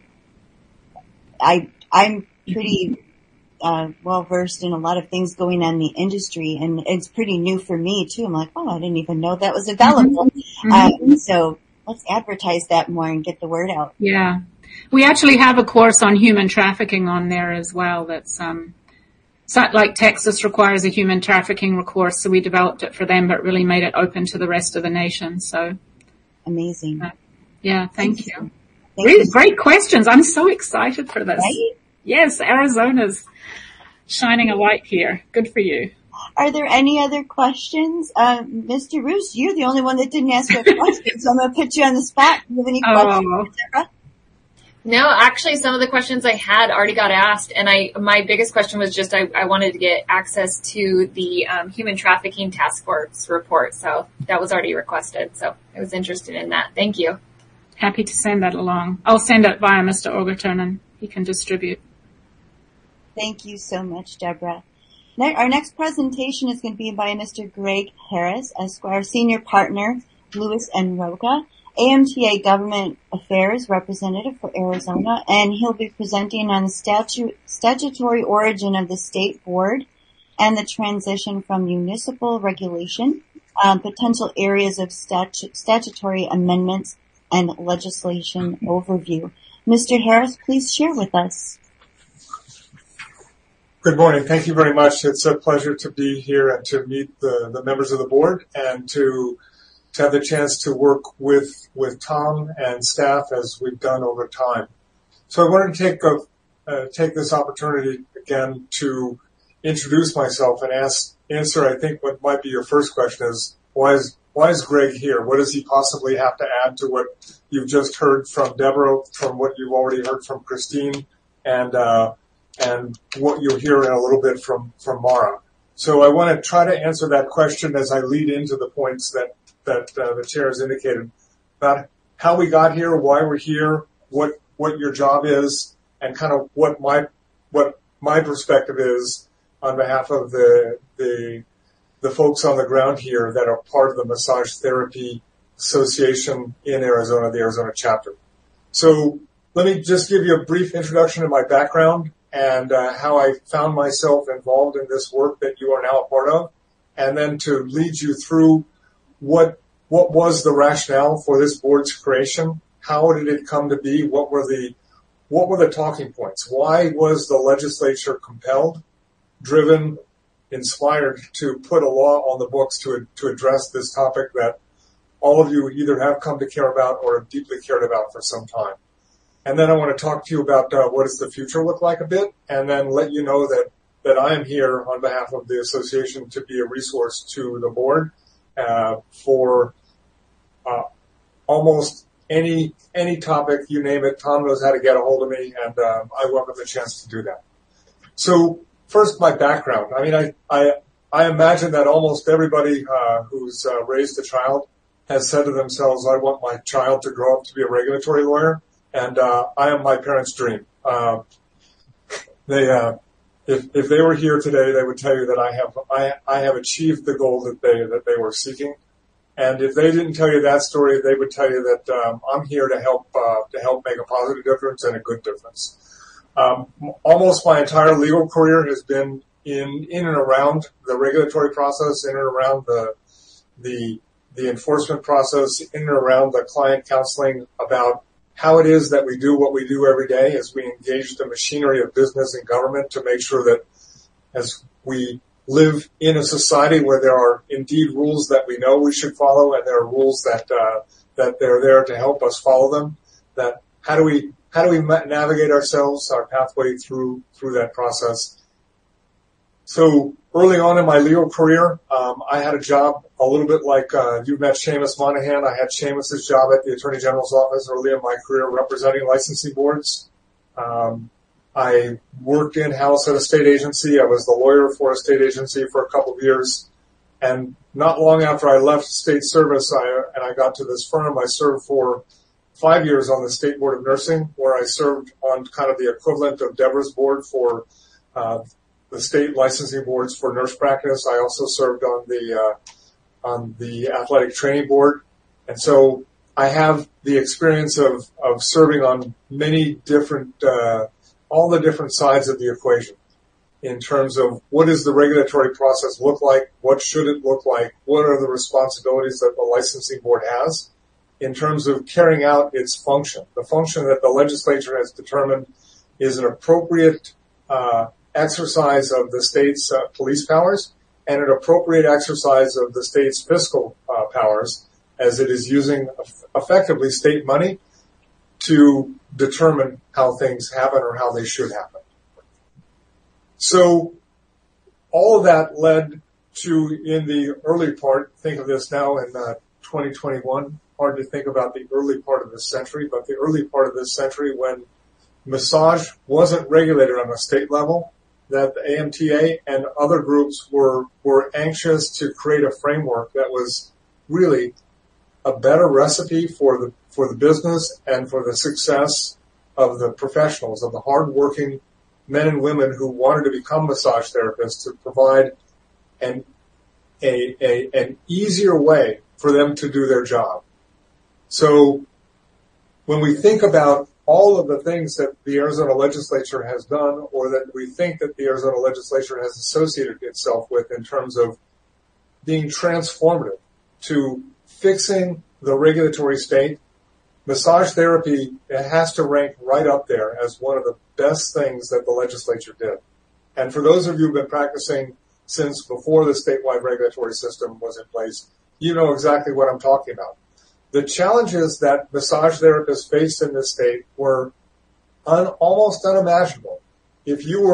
pretty well versed in a lot of things going on in the industry, and it's pretty new for me too. I'm like, oh, I didn't even know that was available. So let's advertise that more and get the word out. Yeah. We actually have a course on human trafficking on there as well. That's, like Texas requires a human trafficking course, so we developed it for them, but really made it open to the rest of the nation. So. Amazing. Thank you. Really great questions. I'm so excited for this. Right? Yes, Arizona's shining a light here. Good for you. Are there any other questions? Mr. Roos, you're the only one that didn't ask a question, so I'm going to put you on the spot. Do you have any questions, Deborah? No, actually, some of the questions I had already got asked, and my biggest question was just I wanted to get access to the Human Trafficking Task Force report, so that was already requested, so I was interested in that. Thank you. Happy to send that along. I'll send it via Mr. Ogerton, and he can distribute. Thank you so much, Deborah. Our next presentation is going to be by Mr. Greg Harris, Esquire, Senior Partner, Lewis and Roca, AMTA Government Affairs Representative for Arizona, and he'll be presenting on the statutory origin of the state board and the transition from municipal regulation, potential areas of statutory amendments, and legislation overview. Mr. Harris, please share with us. Good morning. Thank you very much. It's a pleasure to be here and to meet the members of the board and to have the chance to work with Tom and staff as we've done over time. So I wanted to take this opportunity again to introduce myself and answer, I think, what might be your first question is, why is Greg here? What does he possibly have to add to what you've just heard from Deborah, from what you've already heard from Christine, and what you'll hear in a little bit from Mara? So I want to try to answer that question as I lead into the points that the chair has indicated about how we got here, why we're here, what your job is, and kind of what my perspective is on behalf of the folks on the ground here that are part of the Massage Therapy Association in Arizona, the Arizona chapter. So let me just give you a brief introduction of my background and how I found myself involved in this work that you are now a part of, and then to lead you through what was the rationale for this board's creation, how did it come to be, what were the talking points, why was the legislature compelled, driven, inspired to put a law on the books to address this topic that all of you either have come to care about or have deeply cared about for some time. And then I want to talk to you about what does the future look like a bit, and then let you know that I am here on behalf of the association to be a resource to the board for almost any topic, you name it. Tom knows how to get a hold of me, and I welcome the chance to do that. So first, my background. I mean, I imagine that almost everybody who's raised a child has said to themselves, I want my child to grow up to be a regulatory lawyer, and I am my parents' dream. If they were here today, they would tell you that I have achieved the goal that they were seeking. And if they didn't tell you that story, they would tell you that I'm here to help make a positive difference and a good difference. Almost my entire legal career has been in and around the regulatory process, in and around the enforcement process, in and around the client counseling about how it is that we do what we do every day as we engage the machinery of business and government to make sure that as we live in a society where there are indeed rules that we know we should follow and there are rules that they're there to help us follow them, that how do we navigate ourselves, our pathway through that process. So early on in my legal career, I had a job a little bit like you've met Seamus Monahan. I had Seamus's job at the Attorney General's office early in my career representing licensing boards. I worked in-house at a state agency. I was the lawyer for a state agency for a couple of years. And not long after I left state service and I got to this firm, I served for 5 years on the State Board of Nursing, where I served on kind of the equivalent of Deborah's board for the state licensing boards for nurse practice. I also served on the athletic training board. And so I have the experience of serving on many different all the different sides of the equation in terms of what does the regulatory process look like, what should it look like, what are the responsibilities that the licensing board has in terms of carrying out its function. The function that the legislature has determined is an appropriate exercise of the state's police powers and an appropriate exercise of the state's fiscal powers as it is using effectively state money to determine how things happen or how they should happen. So all of that led to, in the early part, think of this now in 2021, hard to think about the early part of this century, but the early part of this century when massage wasn't regulated on a state level, that the AMTA and other groups were anxious to create a framework that was really a better recipe for the business and for the success of the professionals, of the hardworking men and women who wanted to become massage therapists, to provide an easier way for them to do their job. So when we think about all of the things that the Arizona legislature has done, or that we think that the Arizona legislature has associated itself with in terms of being transformative to fixing the regulatory state, massage therapy has to rank right up there as one of the best things that the legislature did. And for those of you who've been practicing since before the statewide regulatory system was in place, you know exactly what I'm talking about. The challenges that massage therapists faced in this state were almost unimaginable. If you were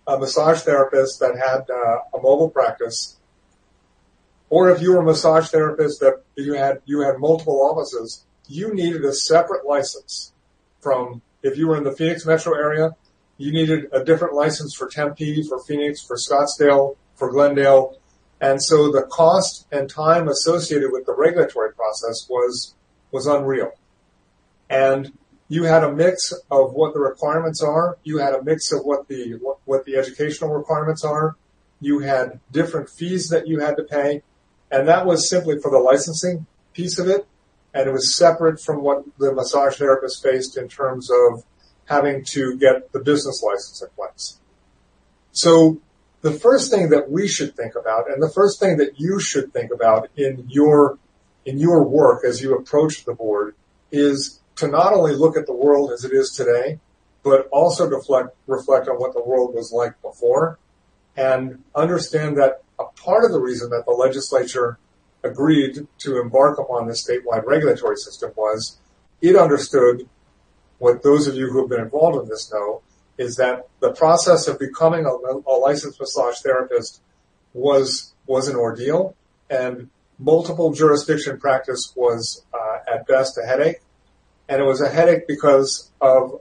a massage therapist that had a mobile practice, or if you were a massage therapist that you had multiple offices, you needed a separate license from, if you were in the Phoenix metro area, you needed a different license for Tempe, for Phoenix, for Scottsdale, for Glendale. And so the cost and time associated with the regulatory process was unreal. And you had a mix of what the requirements are. You had a mix of what the educational requirements are. You had different fees that you had to pay. And that was simply for the licensing piece of it. And it was separate from what the massage therapist faced in terms of having to get the business license in place. So the first thing that we should think about, and the first thing that you should think about in your work as you approach the board, is to not only look at the world as it is today, but also to reflect on what the world was like before, and understand that a part of the reason that the legislature agreed to embark upon this statewide regulatory system was it understood, what those of you who have been involved in this know, is that the process of becoming a licensed massage therapist was an ordeal, and multiple jurisdiction practice was at best a headache. And it was a headache because of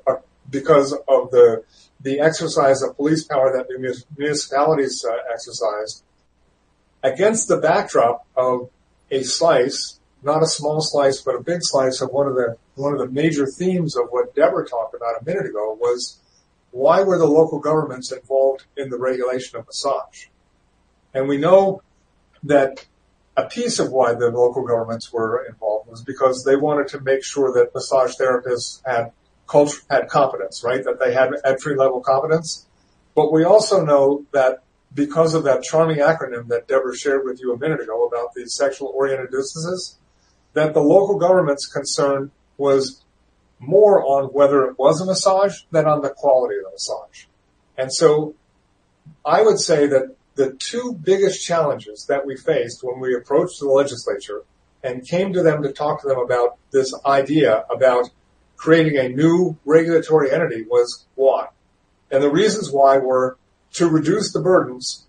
the exercise of police power that the municipalities exercised against the backdrop of a slice, not a small slice, but a big slice of one of the major themes of what Deborah talked about a minute ago was, why were the local governments involved in the regulation of massage? And we know that a piece of why the local governments were involved was because they wanted to make sure that massage therapists had competence, right? That they had entry-level competence. But we also know that because of that charming acronym that Deborah shared with you a minute ago about the sexual-oriented businesses, that the local government's concern was more on whether it was a massage than on the quality of the massage. And so I would say that the two biggest challenges that we faced when we approached the legislature and came to them to talk to them about this idea about creating a new regulatory entity was why. And the reasons why were to reduce the burdens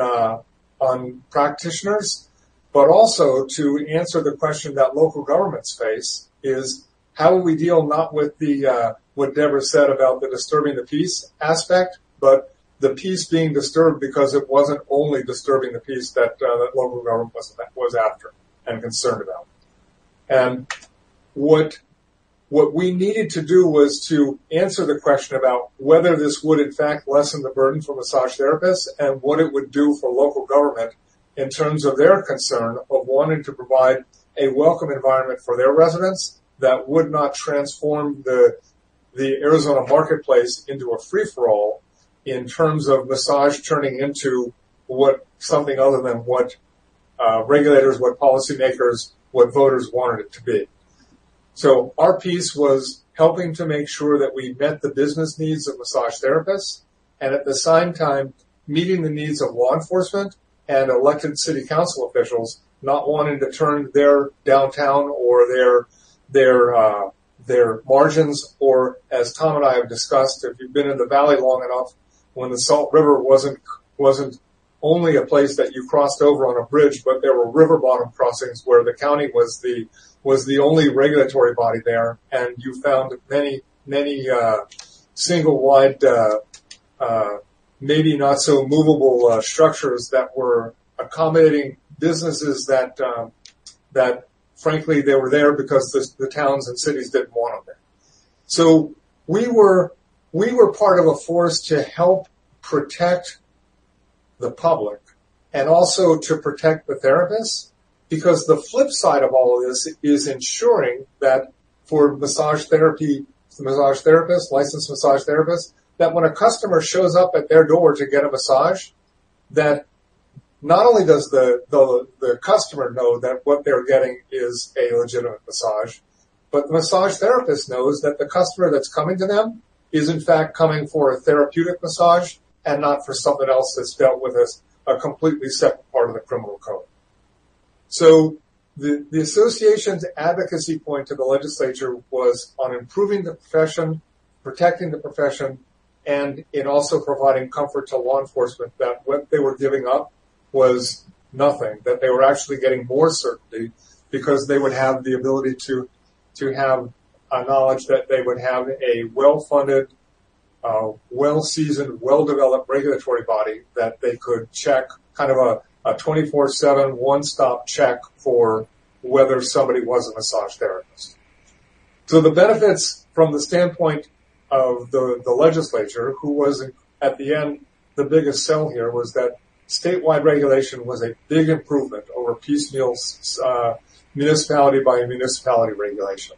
on practitioners, but also to answer the question that local governments face is, how will we deal not with the what Deborah said about the disturbing the peace aspect, but the peace being disturbed because it wasn't only disturbing the peace that local government was after and concerned about. And what we needed to do was to answer the question about whether this would in fact lessen the burden for massage therapists and what it would do for local government in terms of their concern of wanting to provide a welcome environment for their residents that would not transform the Arizona marketplace into a free-for-all in terms of massage turning into something other than what regulators, what policymakers, what voters wanted it to be. So our piece was helping to make sure that we met the business needs of massage therapists and at the same time meeting the needs of law enforcement and elected city council officials not wanting to turn their downtown or their margins, or as Tom and I have discussed, if you've been in the valley long enough, when the Salt River wasn't only a place that you crossed over on a bridge, but there were river bottom crossings where the county was the only regulatory body there, and you found many single wide maybe not so movable structures that were accommodating businesses that frankly they were there because the towns and cities didn't want them there. So we were part of a force to help protect the public and also to protect the therapists, because the flip side of all of this is ensuring that for massage therapists, licensed massage therapists, that when a customer shows up at their door to get a massage, that not only does the customer know that what they're getting is a legitimate massage, but the massage therapist knows that the customer that's coming to them is in fact coming for a therapeutic massage and not for something else that's dealt with as a completely separate part of the criminal code. So the association's advocacy point to the legislature was on improving the profession, protecting the profession, and in also providing comfort to law enforcement that what they were giving up was nothing, that they were actually getting more certainty because they would have the ability to have a knowledge that they would have a well-funded, well-seasoned, well-developed regulatory body that they could check, kind of a 24/7 one-stop check for whether somebody was a massage therapist. So the benefits from the standpoint of the legislature, who was at the end the biggest sell here, was that statewide regulation was a big improvement over piecemeal municipality by municipality regulation.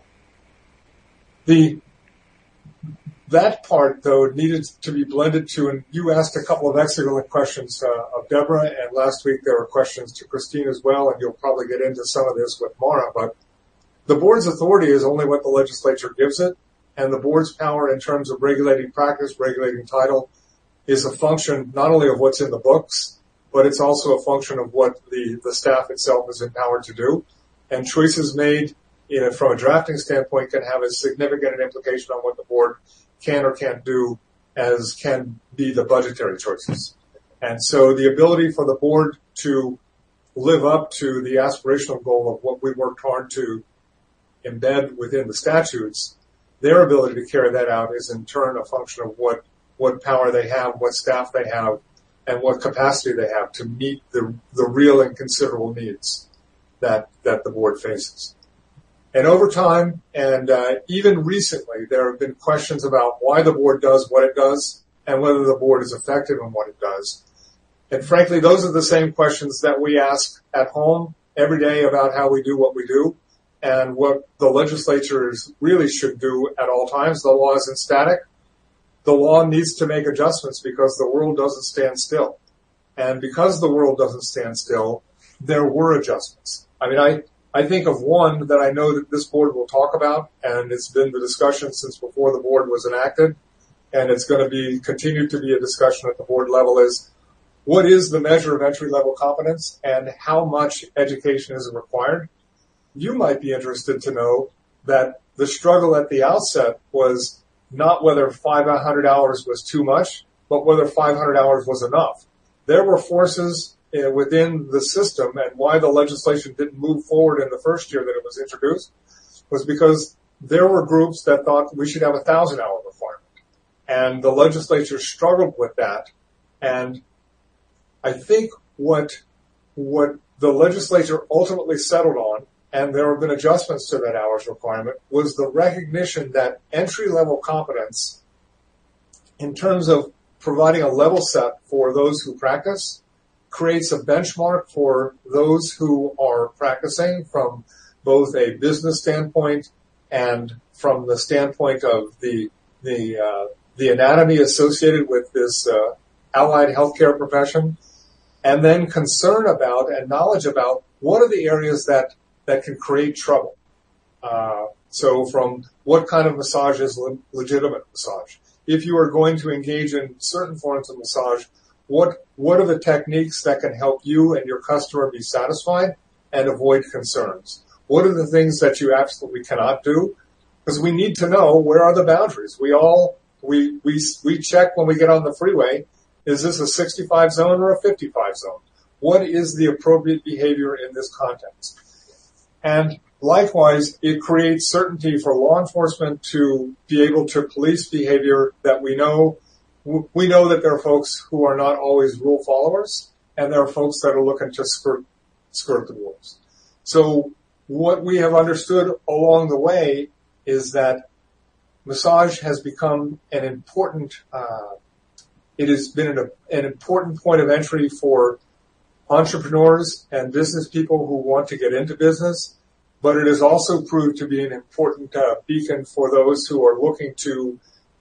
That part, though, needed to be blended to, and you asked a couple of excellent questions of Deborah, and last week there were questions to Christine as well, and you'll probably get into some of this with Mara, but the board's authority is only what the legislature gives it, and the board's power in terms of regulating practice, regulating title, is a function not only of what's in the books, but it's also a function of what the staff itself is empowered to do. And choices made from a drafting standpoint can have as significant an implication on what the board can or can't do as can be the budgetary choices. And so the ability for the board to live up to the aspirational goal of what we worked hard to embed within the statutes, their ability to carry that out is in turn a function of what power they have, what staff they have, and what capacity they have to meet the real and considerable needs that the board faces. And over time, and even recently, there have been questions about why the board does what it does and whether the board is effective in what it does. And frankly, those are the same questions that we ask at home every day about how we do what we do and what the legislatures really should do at all times. The law isn't static. The law needs to make adjustments because the world doesn't stand still. And because the world doesn't stand still, there were adjustments. I mean, I think of one that I know that this board will talk about, and it's been the discussion since before the board was enacted, and it's going to be continued to be a discussion at the board level, is what is the measure of entry-level competence and how much education is required? You might be interested to know that the struggle at the outset was not whether 500 hours was too much, but whether 500 hours was enough. There were forces within the system, and why the legislation didn't move forward in the first year that it was introduced was because there were groups that thought we should have a 1,000-hour requirement. And the legislature struggled with that. And I think what the legislature ultimately settled on, and there have been adjustments to that hours requirement, was the recognition that entry-level competence, in terms of providing a level set for those who practice, creates a benchmark for those who are practicing from both a business standpoint and from the standpoint of the anatomy associated with this allied healthcare profession, and then concern about and knowledge about what are the areas that can create trouble. So from what kind of massage is legitimate massage? If you are going to engage in certain forms of massage, what are the techniques that can help you and your customer be satisfied and avoid concerns? What are the things that you absolutely cannot do? Because we need to know where are the boundaries. We check when we get on the freeway, is this a 65 zone or a 55 zone? What is the appropriate behavior in this context? And likewise, it creates certainty for law enforcement to be able to police behavior that we know that there are folks who are not always rule followers, and there are folks that are looking to skirt the rules. So what we have understood along the way is that massage has become an important, it has been an important point of entry for entrepreneurs and business people who want to get into business, but it has also proved to be an important beacon for those who are looking to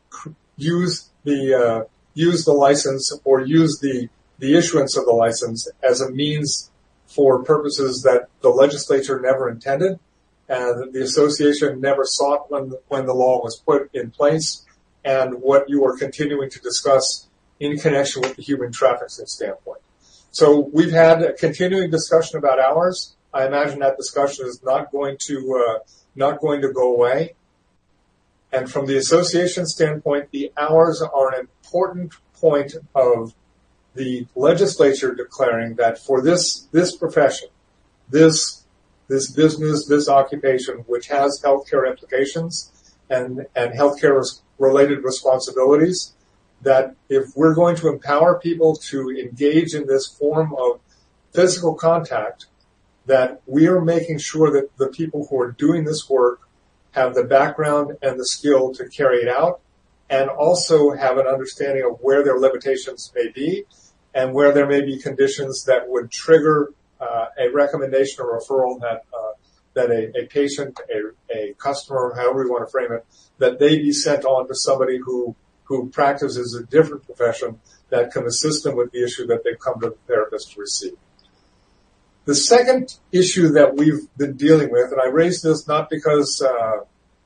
use the license or use the issuance of the license as a means for purposes that the legislature never intended and that the association never sought when the law was put in place, and what you are continuing to discuss in connection with the human trafficking standpoint. So we've had a continuing discussion about hours. I imagine that discussion is not going to go away. And from the association standpoint, the hours are an important point of the legislature declaring that for this profession, this business, this occupation, which has healthcare implications and healthcare related responsibilities, that if we're going to empower people to engage in this form of physical contact, that we are making sure that the people who are doing this work have the background and the skill to carry it out, and also have an understanding of where their limitations may be and where there may be conditions that would trigger a recommendation or referral that a patient, a customer, however you want to frame it, that they be sent on to somebody who practices a different profession that can assist them with the issue that they've come to the therapist to receive. The second issue that we've been dealing with, and I raise this not because I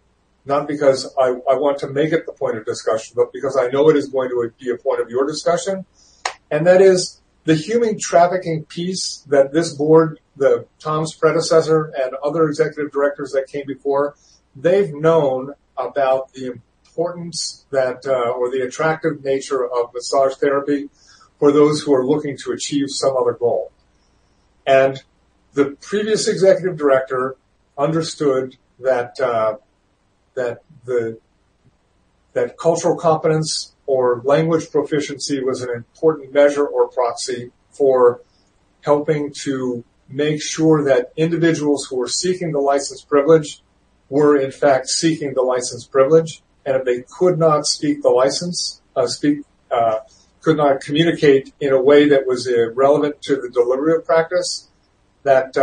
want to make it the point of discussion, but because I know it is going to be a point of your discussion, and that is the human trafficking piece that this board, Tom's predecessor and other executive directors that came before, they've known about the importance that, or the attractive nature of massage therapy for those who are looking to achieve some other goal. And the previous executive director understood that that cultural competence or language proficiency was an important measure or proxy for helping to make sure that individuals who were seeking the license privilege were in fact seeking the license privilege, and if they could not speak the license, could not communicate in a way that was relevant to the delivery of practice, that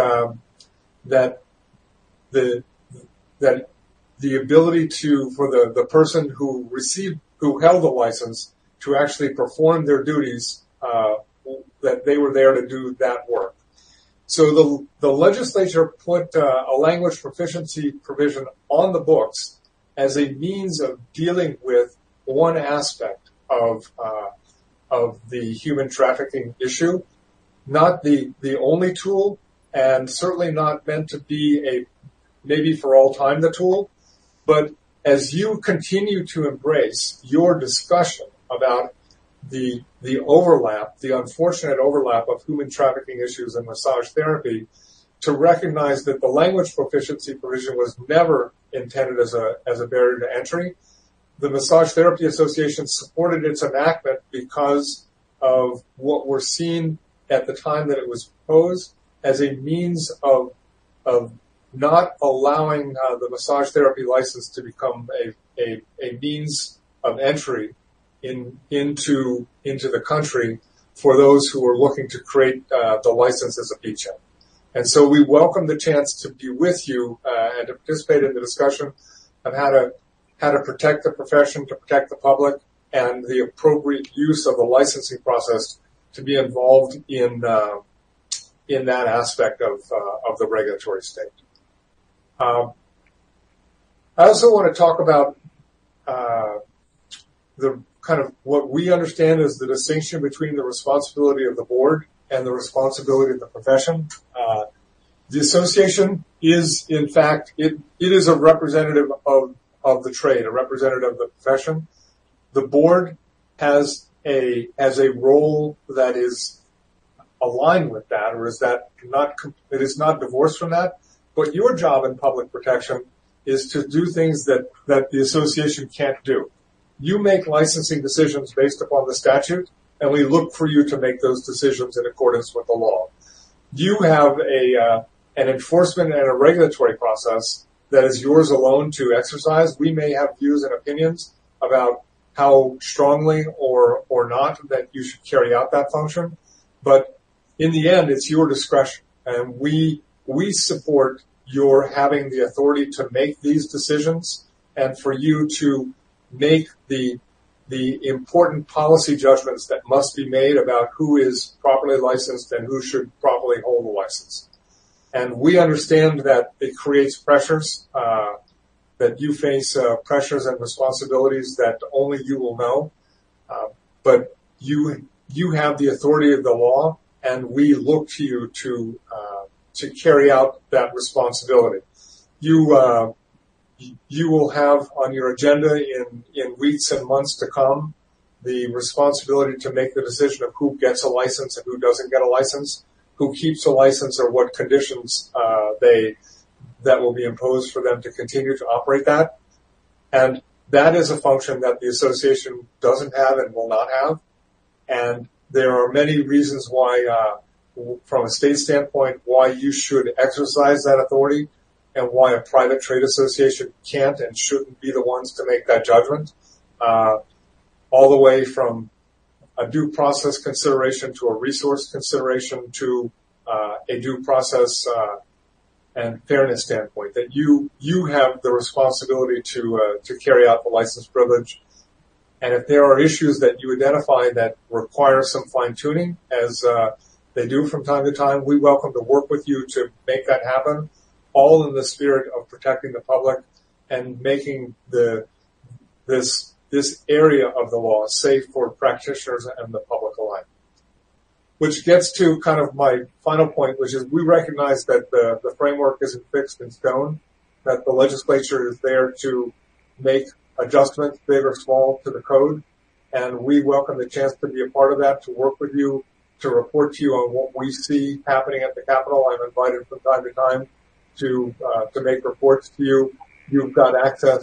the ability for the person who held the license to actually perform their duties, that they were there to do that work. So the legislature put a language proficiency provision on the books as a means of dealing with one aspect of the human trafficking issue, not the only tool, and certainly not meant to be maybe for all time the tool. But as you continue to embrace your discussion about the overlap, the unfortunate overlap of human trafficking issues and massage therapy, to recognize that the language proficiency provision was never intended as a barrier to entry. The Massage Therapy Association supported its enactment because of what were seen at the time that it was proposed as a means of not allowing the massage therapy license to become a means of entry into the country for those who are looking to create the license as a beachhead. And so we welcome the chance to be with you and to participate in the discussion of how to protect the profession, to protect the public, and the appropriate use of the licensing process to be involved in that aspect of the regulatory state. I also want to talk about the kind of what we understand as the distinction between the responsibility of the board and the responsibility of the profession. The association is, in fact, it is a representative of the trade, a representative of the profession. The board has a role that is aligned with that, or it is not divorced from that. But your job in public protection is to do things that the association can't do. You make licensing decisions based upon the statute, and we look for you to make those decisions in accordance with the law. You have an enforcement and a regulatory process that is yours alone to exercise. We may have views and opinions about how strongly or not that you should carry out that function, but in the end, it's your discretion, and we support your having the authority to make these decisions and for you to make the important policy judgments that must be made about who is properly licensed and who should properly hold a license. And we understand that it creates pressures, that you face pressures and responsibilities that only you will know. But you have the authority of the law, and we look to you to carry out that responsibility. You you will have on your agenda in weeks and months to come the responsibility to make the decision of who gets a license and who doesn't get a license, who keeps a license, or what conditions that will be imposed for them to continue to operate that. And that is a function that the association doesn't have and will not have. And there are many reasons why, from a state standpoint, why you should exercise that authority and why a private trade association can't and shouldn't be the ones to make that judgment. All the way from a due process consideration to a resource consideration to a due process and fairness standpoint, that you have the responsibility to carry out the license privilege. And if there are issues that you identify that require some fine tuning, as they do from time to time, we welcome to work with you to make that happen, all in the spirit of protecting the public and making this area of the law safe for practitioners and the public alike. Which gets to kind of my final point, which is we recognize that the framework isn't fixed in stone, that the legislature is there to make adjustments, big or small, to the code. And we welcome the chance to be a part of that, to work with you, to report to you on what we see happening at the Capitol. I'm invited from time to time to make reports to you. You've got access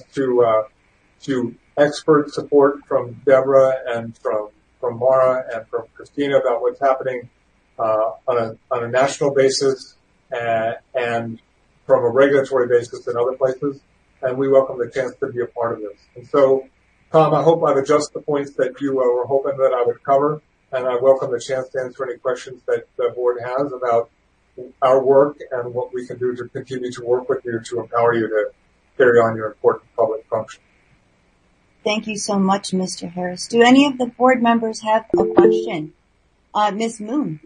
to expert support from Deborah and from Mara and from Christina about what's happening on a national basis and from a regulatory basis in other places. And we welcome the chance to be a part of this. And so, Tom, I hope I've adjusted the points that you were hoping that I would cover, and I welcome the chance to answer any questions that the board has about our work and what we can do to continue to work with you to empower you to carry on your important public function. Thank you so much, Mr. Harris. Do any of the board members have a question? Ms. Moon.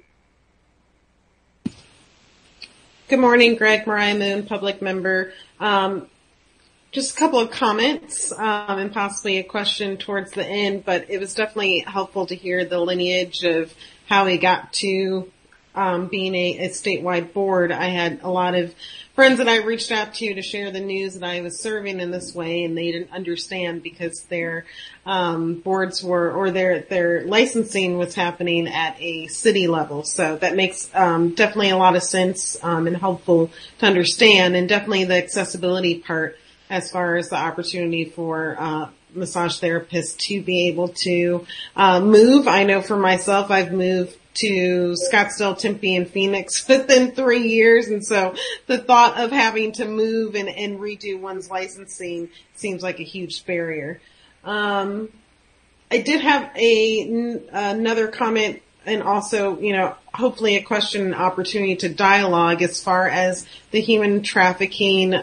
Good morning, Greg. Mariah Moon, public member. Just a couple of comments and possibly a question towards the end, but it was definitely helpful to hear the lineage of how we got to being a statewide board. I had a lot of friends that I reached out to share the news that I was serving in this way, and they didn't understand because their boards were, or their licensing was happening at a city level. So that makes definitely a lot of sense and helpful to understand, and definitely the accessibility part as far as the opportunity for massage therapists to be able to move. I know for myself, I've moved to Scottsdale, Tempe, and Phoenix within 3 years. And so the thought of having to move and redo one's licensing seems like a huge barrier. I did have another comment and also, hopefully a question and opportunity to dialogue as far as the human trafficking,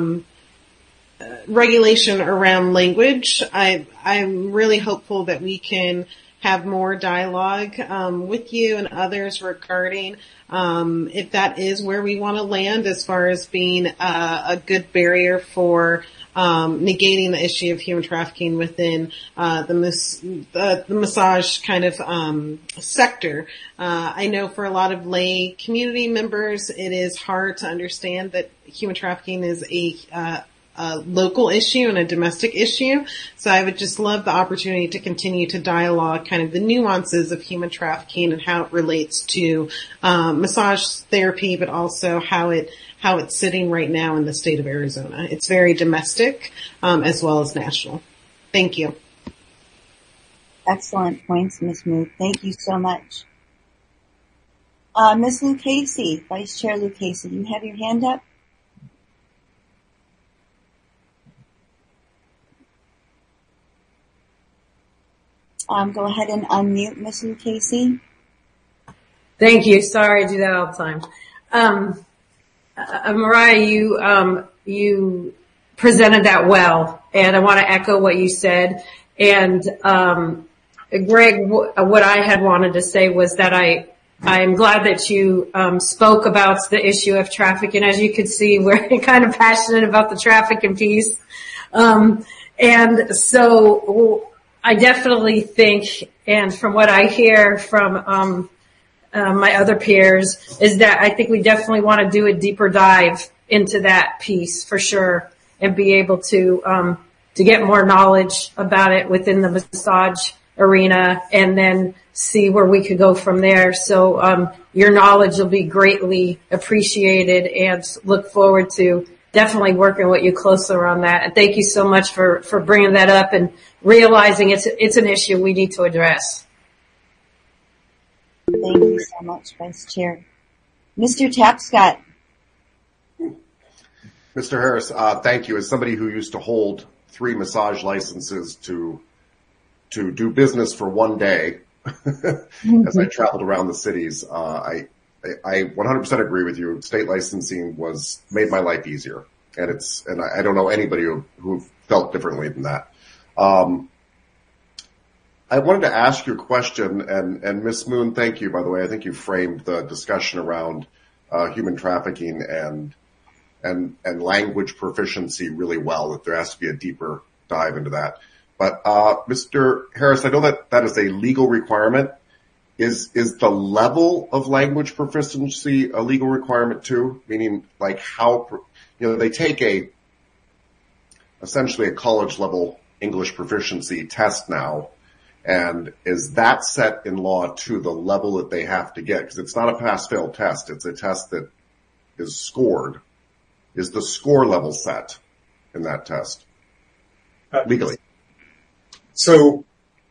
regulation around language. I'm really hopeful that we can have more dialogue with you and others regarding if that is where we want to land as far as being a good barrier for negating the issue of human trafficking within the massage kind of sector. I know for a lot of lay community members, it is hard to understand that human trafficking is a local issue and a domestic issue. So I would just love the opportunity to continue to dialogue kind of the nuances of human trafficking and how it relates to massage therapy, but also how it's sitting right now in the state of Arizona. It's very domestic as well as national. Thank you. Excellent points, Ms. Moon. Thank you so much. Ms. Lucchese, Vice Chair Lucchese, you have your hand up? Go ahead and unmute Ms. Lucchese. Thank you. Sorry, I do that all the time. Mariah, you presented that well, and I want to echo what you said. And Greg, what I had wanted to say was that I am glad that you spoke about the issue of trafficking. As you can see, we're kind of passionate about the trafficking piece. And so I definitely think, and from what I hear from my other peers, is that I think we definitely want to do a deeper dive into that piece for sure. and be able to get more knowledge about it within the massage arena, and then see where we could go from there. So your knowledge will be greatly appreciated, and look forward to definitely working with you closer on that. And thank you so much for bringing that up and realizing it's an issue we need to address. Thank you so much, Vice Chair. Mr. Tapscott. Mr. Harris, thank you. As somebody who used to hold 3 massage licenses to do business for one day as I traveled around the cities, I 100% agree with you. State licensing made my life easier, and I don't know anybody who felt differently than that. I wanted to ask you a question, and Ms. Moon, thank you, by the way. I think you framed the discussion around human trafficking and language proficiency really well, that there has to be a deeper dive into that. But Mr. Harris, I know that is a legal requirement. Is the level of language proficiency a legal requirement too? Meaning, like, how, they take essentially a college level English proficiency test now, and is that set in law to the level that they have to get? Because it's not a pass-fail test. It's a test that is scored. Is the score level set in that test legally? So,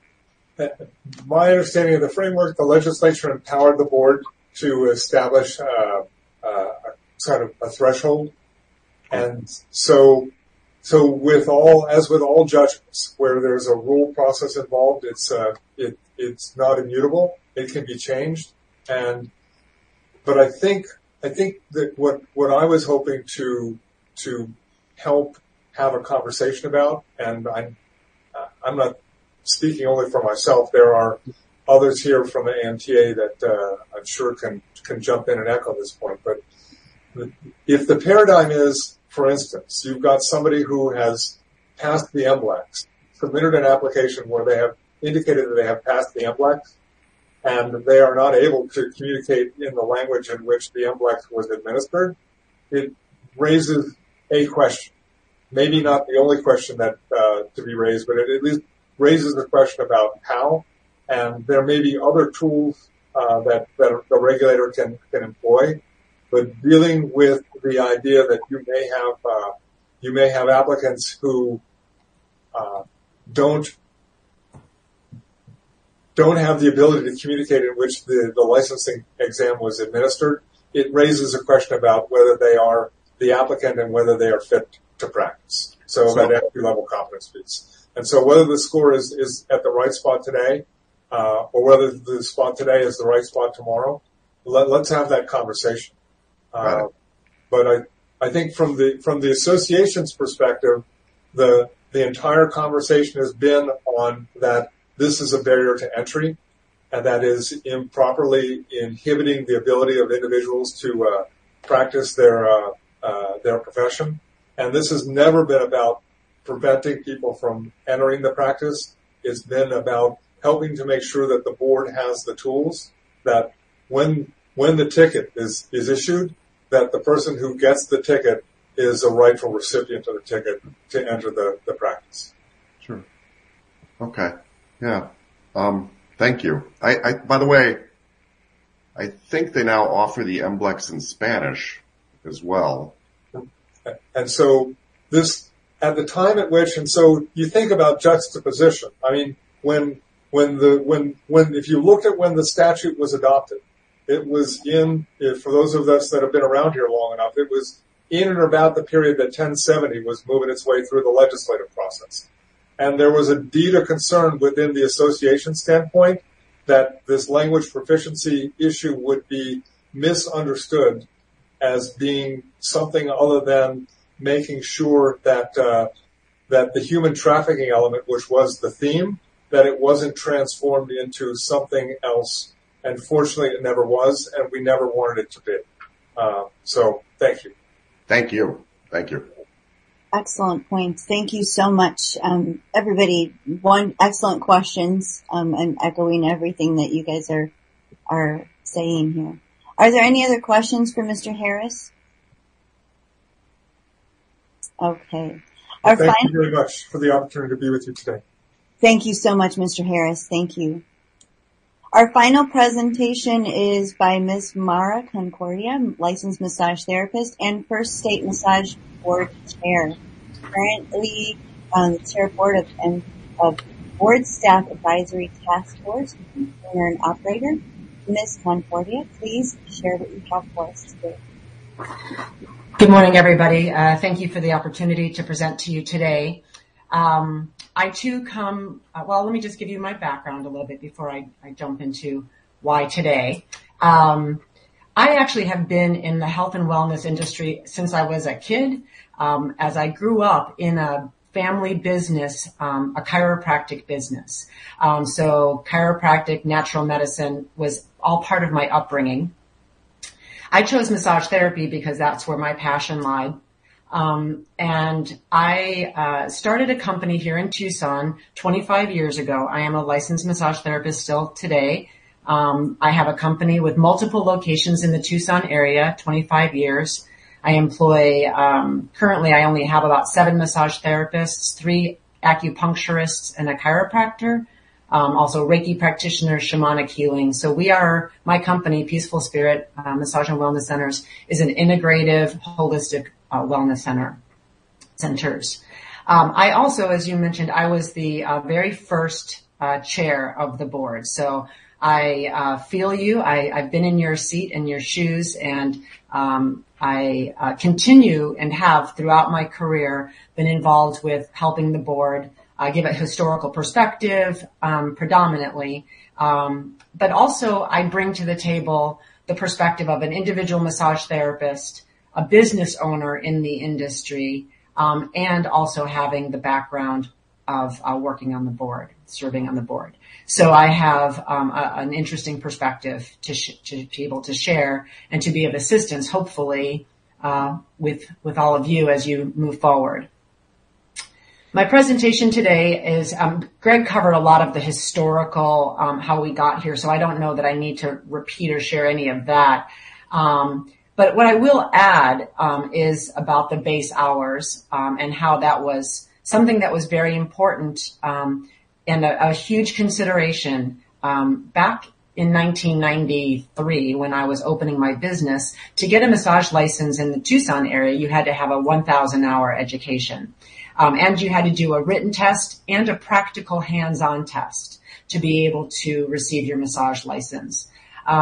my understanding of the framework, the legislature empowered the board to establish sort of a threshold, and so with all judgments where there's a rule process involved, it's not immutable. It can be changed, but I think that what I was hoping to help have a conversation about, and I'm not speaking only for myself. There are others here from the AMTA that I'm sure can jump in and echo this point. But if the paradigm is, for instance, you've got somebody who has passed the MBLEX, submitted an application where they have indicated that they have passed the MBLEX, and they are not able to communicate in the language in which the MBLEX was administered, it raises a question. Maybe not the only question that to be raised, but it at least raises the question about how. And there may be other tools that the regulator can employ, but dealing with the idea that you may have applicants who don't have the ability to communicate in which the licensing exam was administered, it raises a question about whether they are the applicant and whether they are fit to practice. So that entry-level competence piece. And so whether the score is at the right spot today, or whether the spot today is the right spot tomorrow, let's have that conversation. But I think from the association's perspective, the entire conversation has been on that this is a barrier to entry, and that is improperly inhibiting the ability of individuals to practice their profession. And this has never been about preventing people from entering the practice. It's been about helping to make sure that the board has the tools that when the ticket is issued, that the person who gets the ticket is a rightful recipient of the ticket to enter the practice. Sure. Okay. Yeah. Thank you. By the way, I think they now offer the MBLEX in Spanish as well. And so this, at the time at which, and so you think about juxtaposition. I mean, if you look at when the statute was adopted, it was for those of us that have been around here long enough, it was in and about the period that 1070 was moving its way through the legislative process. And there was indeed a concern within the association standpoint that this language proficiency issue would be misunderstood as being something other than making sure that the human trafficking element, which was the theme, that it wasn't transformed into something else. And fortunately, it never was, and we never wanted it to be. So thank you. Thank you. Thank you. Excellent points. Thank you so much. Everybody, excellent questions. I'm echoing everything that you guys are saying here. Are there any other questions for Mr. Harris? Okay. Thank you very much for the opportunity to be with you today. Thank you so much, Mr. Harris. Thank you. Our final presentation is by Ms. Mara Concordia, licensed massage therapist and First State Massage Board Chair. Currently on the Chair Board of Board Staff Advisory Task Force, owner and operator. Ms. Concordia, please share what you have for us today. Good morning, everybody. Thank you for the opportunity to present to you today. I too come, let me just give you my background a little bit before I jump into why today. I actually have been in the health and wellness industry since I was a kid, as I grew up in a family business, a chiropractic business. So chiropractic, natural medicine was all part of my upbringing. I chose massage therapy because that's where my passion lied. And I started a company here in Tucson 25 years ago. I am a licensed massage therapist still today. I have a company with multiple locations in the Tucson area, 25 years. I employ, currently I only have about 7 massage therapists, 3 acupuncturists, and a chiropractor. Also Reiki practitioners, shamanic healing. So my company, Peaceful Spirit Massage and Wellness Centers, is an integrative, holistic wellness centers. I also, as you mentioned, I was the very first chair of the board. So I feel you. I've been in your seat and your shoes, and I continue and have throughout my career been involved with helping the board give a historical perspective, predominantly. But also I bring to the table the perspective of an individual massage therapist, a business owner in the industry, and also having the background of working on the board, serving on the board. So I have an interesting perspective to be able to share and to be of assistance, hopefully, with all of you as you move forward. My presentation today is, Greg covered a lot of the historical, how we got here, so I don't know that I need to repeat or share any of that. But what I will add, is about the base hours, and how that was something that was very important, and a huge consideration, back in 1993 when I was opening my business. To get a massage license in the Tucson area, you had to have a 1,000 hour education. And you had to do a written test and a practical hands-on test to be able to receive your massage license.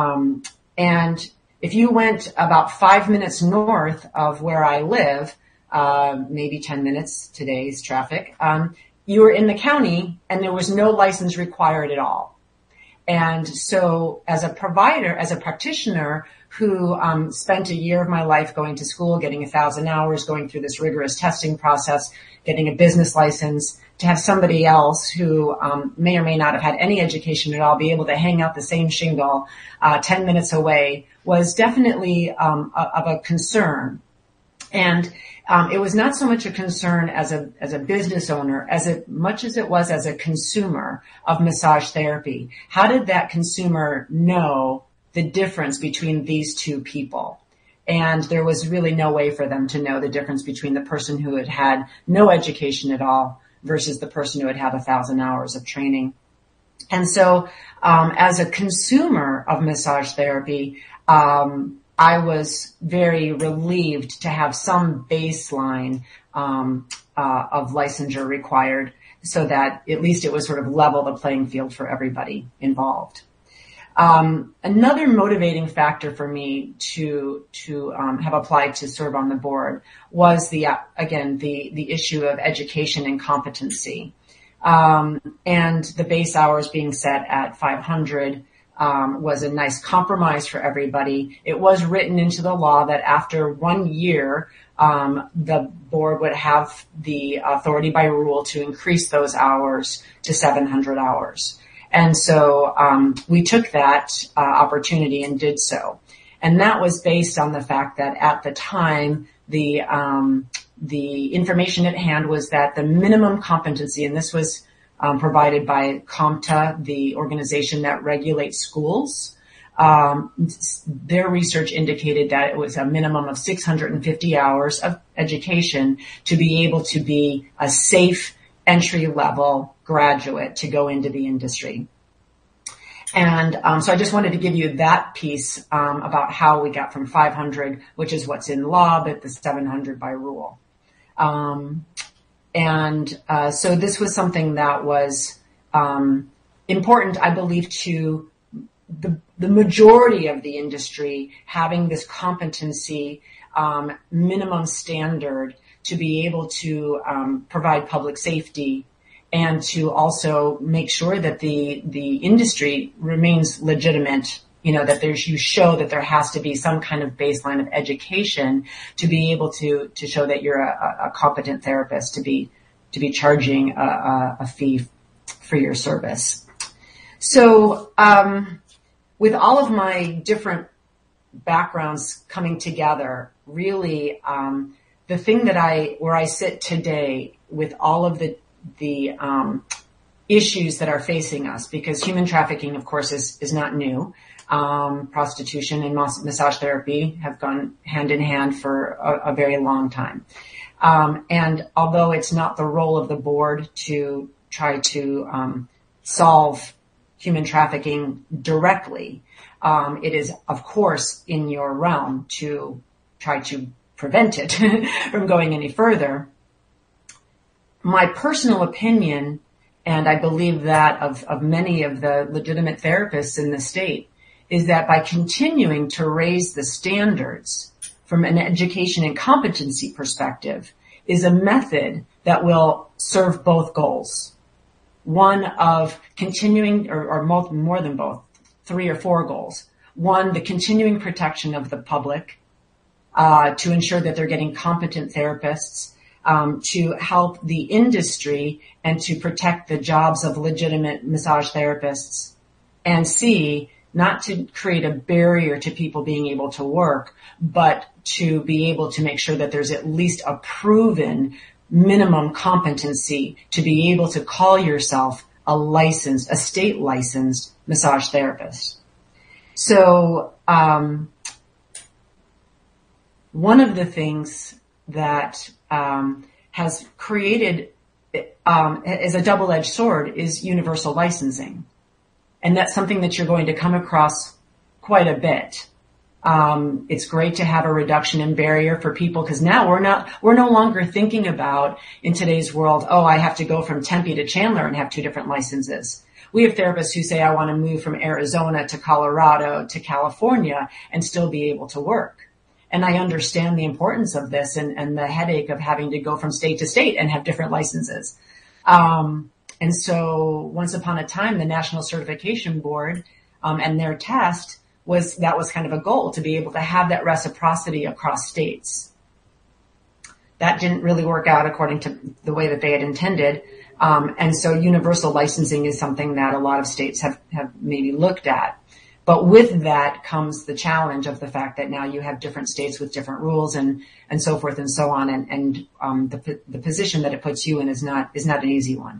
And if you went about 5 minutes north of where I live, maybe 10 minutes, today's traffic, you were in the county and there was no license required at all. And so as a provider, as a practitioner who spent a year of my life going to school, getting 1,000 hours, going through this rigorous testing process, getting a business license, to have somebody else who may or may not have had any education at all be able to hang out the same shingle 10 minutes away was definitely of a concern. And it was not so much a concern as a business owner as much as it was as a consumer of massage therapy. How did that consumer know the difference between these two people? And there was really no way for them to know the difference between the person who had had no education at all versus the person who had had 1,000 hours of training. And so, as a consumer of massage therapy, I was very relieved to have some baseline of licensure required, so that at least it was sort of level the playing field for everybody involved. Another motivating factor for me to have applied to serve on the board was the issue of education and competency. And the base hours being set at 500 was a nice compromise for everybody. It was written into the law that after 1 year, the board would have the authority by rule to increase those hours to 700 hours. And so we took that opportunity and did so. And that was based on the fact that at the time, the information at hand was that the minimum competency, and this was provided by CompTIA, the organization that regulates schools, their research indicated that it was a minimum of 650 hours of education to be able to be a safe entry-level graduate to go into the industry. And so I just wanted to give you that piece about how we got from 500, which is what's in law, but the 700 by rule. So this was something that was important, I believe, to the majority of the industry having this competency minimum standard to be able to provide public safety and to also make sure that the industry remains legitimate. You know, that you show that there has to be some kind of baseline of education to be able to show that you're a competent therapist, to be charging a fee for your service. So, with all of my different backgrounds coming together, really, the thing where I sit today with all of the issues that are facing us, because human trafficking, of course, is not new. Prostitution and massage therapy have gone hand in hand for a very long time. And although it's not the role of the board to try to solve human trafficking directly, it is, of course, in your realm to try to prevent it from going any further. My personal opinion, and I believe that of many of the legitimate therapists in the state, is that by continuing to raise the standards from an education and competency perspective is a method that will serve both goals. One of continuing, or more than both, 3 or 4 goals. One, the continuing protection of the public, to ensure that they're getting competent therapists, to help the industry and to protect the jobs of legitimate massage therapists. And C, not to create a barrier to people being able to work, but to be able to make sure that there's at least a proven minimum competency to be able to call yourself a state licensed massage therapist. So, one of the things that has created as a double-edged sword is universal licensing. And that's something that you're going to come across quite a bit. It's great to have a reduction in barrier for people, because now we're no longer thinking about, in today's world, I have to go from Tempe to Chandler and have 2 different licenses. We have therapists who say, I want to move from Arizona to Colorado to California and still be able to work. And I understand the importance of this and the headache of having to go from state to state and have different licenses. And so once upon a time, the National Certification Board, and their test was kind of a goal, to be able to have that reciprocity across states. That didn't really work out according to the way that they had intended. And so universal licensing is something that a lot of states have maybe looked at. But with that comes the challenge of the fact that now you have different states with different rules and so forth and so on. And the position that it puts you in is not an easy one.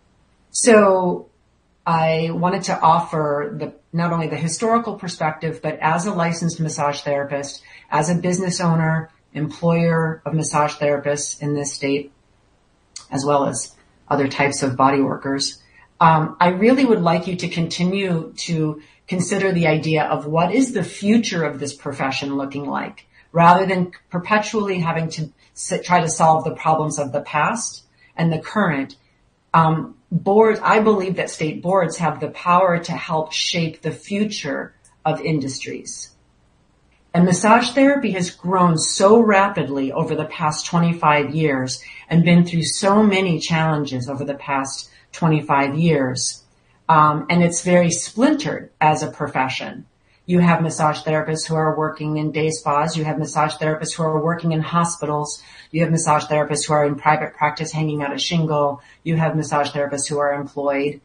So I wanted to offer not only the historical perspective, but as a licensed massage therapist, as a business owner, employer of massage therapists in this state, as well as other types of body workers. I really would like you to continue to consider the idea of what is the future of this profession looking like, rather than perpetually having to try to solve the problems of the past and the current. Boards, I believe that state boards have the power to help shape the future of industries. And massage therapy has grown so rapidly over the past 25 years and been through so many challenges over the past 25 years. And it's very splintered as a profession. You have massage therapists who are working in day spas. You have massage therapists who are working in hospitals. You have massage therapists who are in private practice hanging out a shingle. You have massage therapists who are employed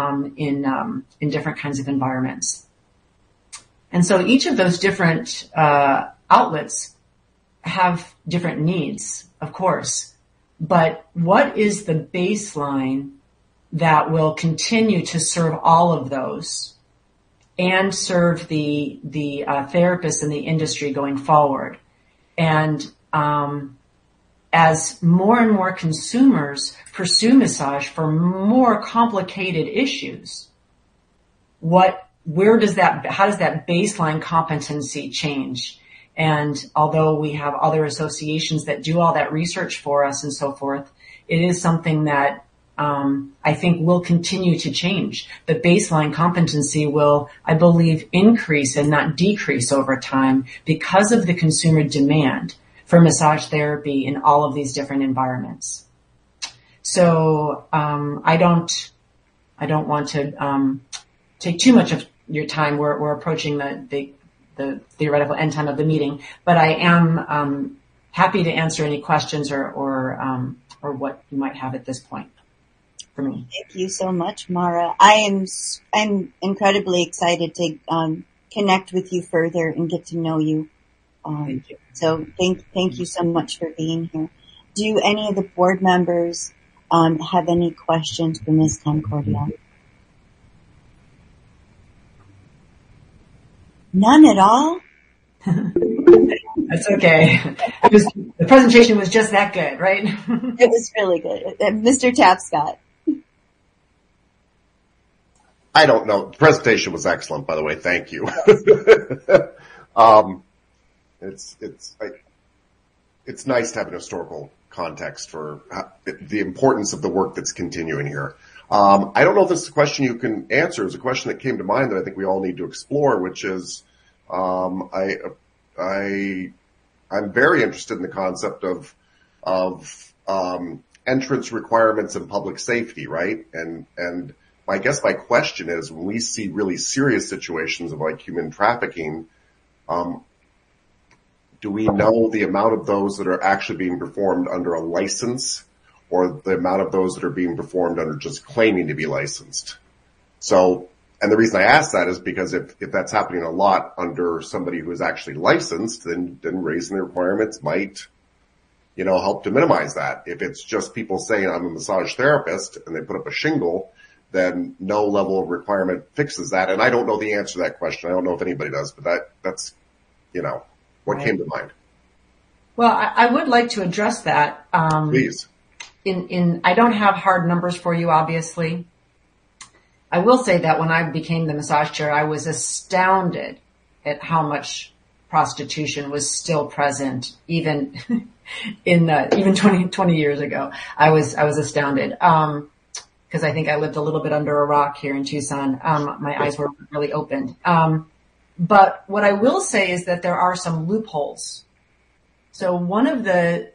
in different kinds of environments. And so each of those different outlets have different needs, of course. But what is the baseline that will continue to serve all of those? and serve the therapists in the industry going forward. And as more and more consumers pursue massage for more complicated issues, how does that baseline competency change? And although we have other associations that do all that research for us and so forth, it is something that I think will continue to change. The baseline competency will, I believe, increase and not decrease over time because of the consumer demand for massage therapy in all of these different environments. So I don't want to take too much of your time. We're approaching the theoretical end time of the meeting, but I am happy to answer any questions or what you might have at this point for me. Thank you so much, Mara. I'm incredibly excited to connect with you further and get to know you. Thank you. So thank you so much for being here. Do any of the board members have any questions for Ms. Concordia? None at all? That's okay. The presentation was just that good, right? It was really good. Mr. Tapscott. I don't know. The presentation was excellent, by the way. Thank you. It's nice to have an historical context for the importance of the work that's continuing here. I don't know if this is a question you can answer. It's a question that came to mind that I think we all need to explore, which is, I'm very interested in the concept of entrance requirements and public safety, right? And I guess my question is, when we see really serious situations of like human trafficking, do we know the amount of those that are actually being performed under a license or the amount of those that are being performed under just claiming to be licensed? So, and the reason I ask that is because if that's happening a lot under somebody who is actually licensed, then raising the requirements might, help to minimize that. If it's just people saying I'm a massage therapist and they put up a shingle, then no level of requirement fixes that. And I don't know the answer to that question. I don't know if anybody does, but that's, what came to mind. Well, I would like to address that. Please. I don't have hard numbers for you, obviously. I will say that when I became the massage chair, I was astounded at how much prostitution was still present, even even 20 years ago. I was astounded. Because I think I lived a little bit under a rock here in Tucson. My eyes were really opened. But what I will say is that there are some loopholes. So one of the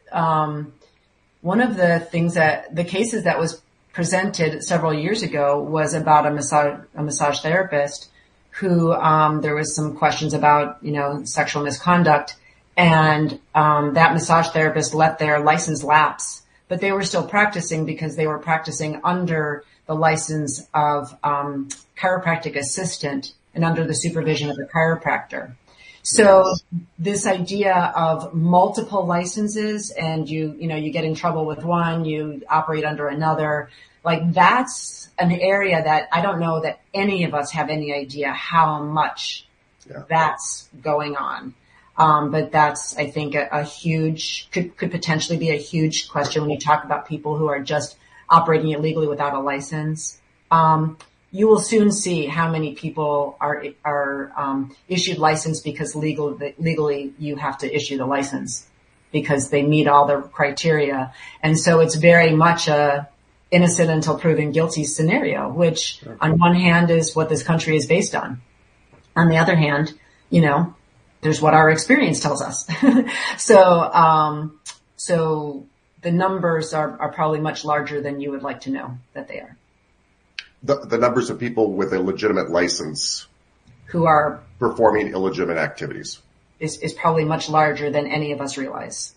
things the cases that was presented several years ago was about a massage therapist who, there was some questions about, sexual misconduct, and, that massage therapist let their license lapse, but they were still practicing because they were practicing under the license of, chiropractic assistant and under the supervision of a chiropractor. So this idea of multiple licenses and you get in trouble with one, you operate under another, like that's an area that I don't know that any of us have any idea how much that's going on. But that's, I think, a huge, could potentially be a huge question when you talk about people who are just operating illegally without a license. You will soon see how many people are issued license because legally you have to issue the license because they meet all the criteria. And so it's very much a innocent until proven guilty scenario, which on one hand is what this country is based on. On the other hand, there's what our experience tells us. So the numbers are probably much larger than you would like to know that they are. The numbers of people with a legitimate license who are performing illegitimate activities is probably much larger than any of us realize.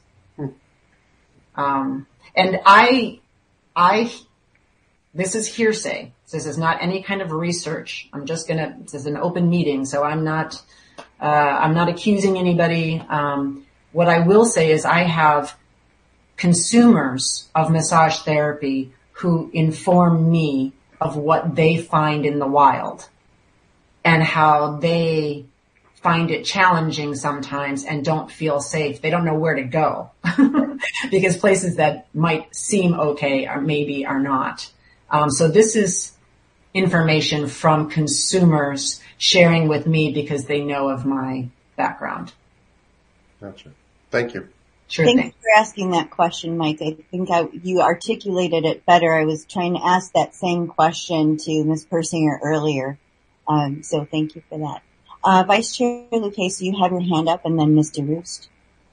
And this is hearsay. This is not any kind of research. This is an open meeting, so I'm not accusing anybody. What I will say is I have consumers of massage therapy who inform me of what they find in the wild. and how they find it challenging sometimes and don't feel safe. They don't know where to go because places that might seem okay maybe are not. So this is information from consumers sharing with me because they know of my background. Gotcha. Thank you. Sure Thanks thing. for asking that question, Mike. I think you articulated it better. I was trying to ask that same question to Ms. Persinger earlier. So thank you for that. Vice Chair Lucchese, you have your hand up, and then Mr. Roost.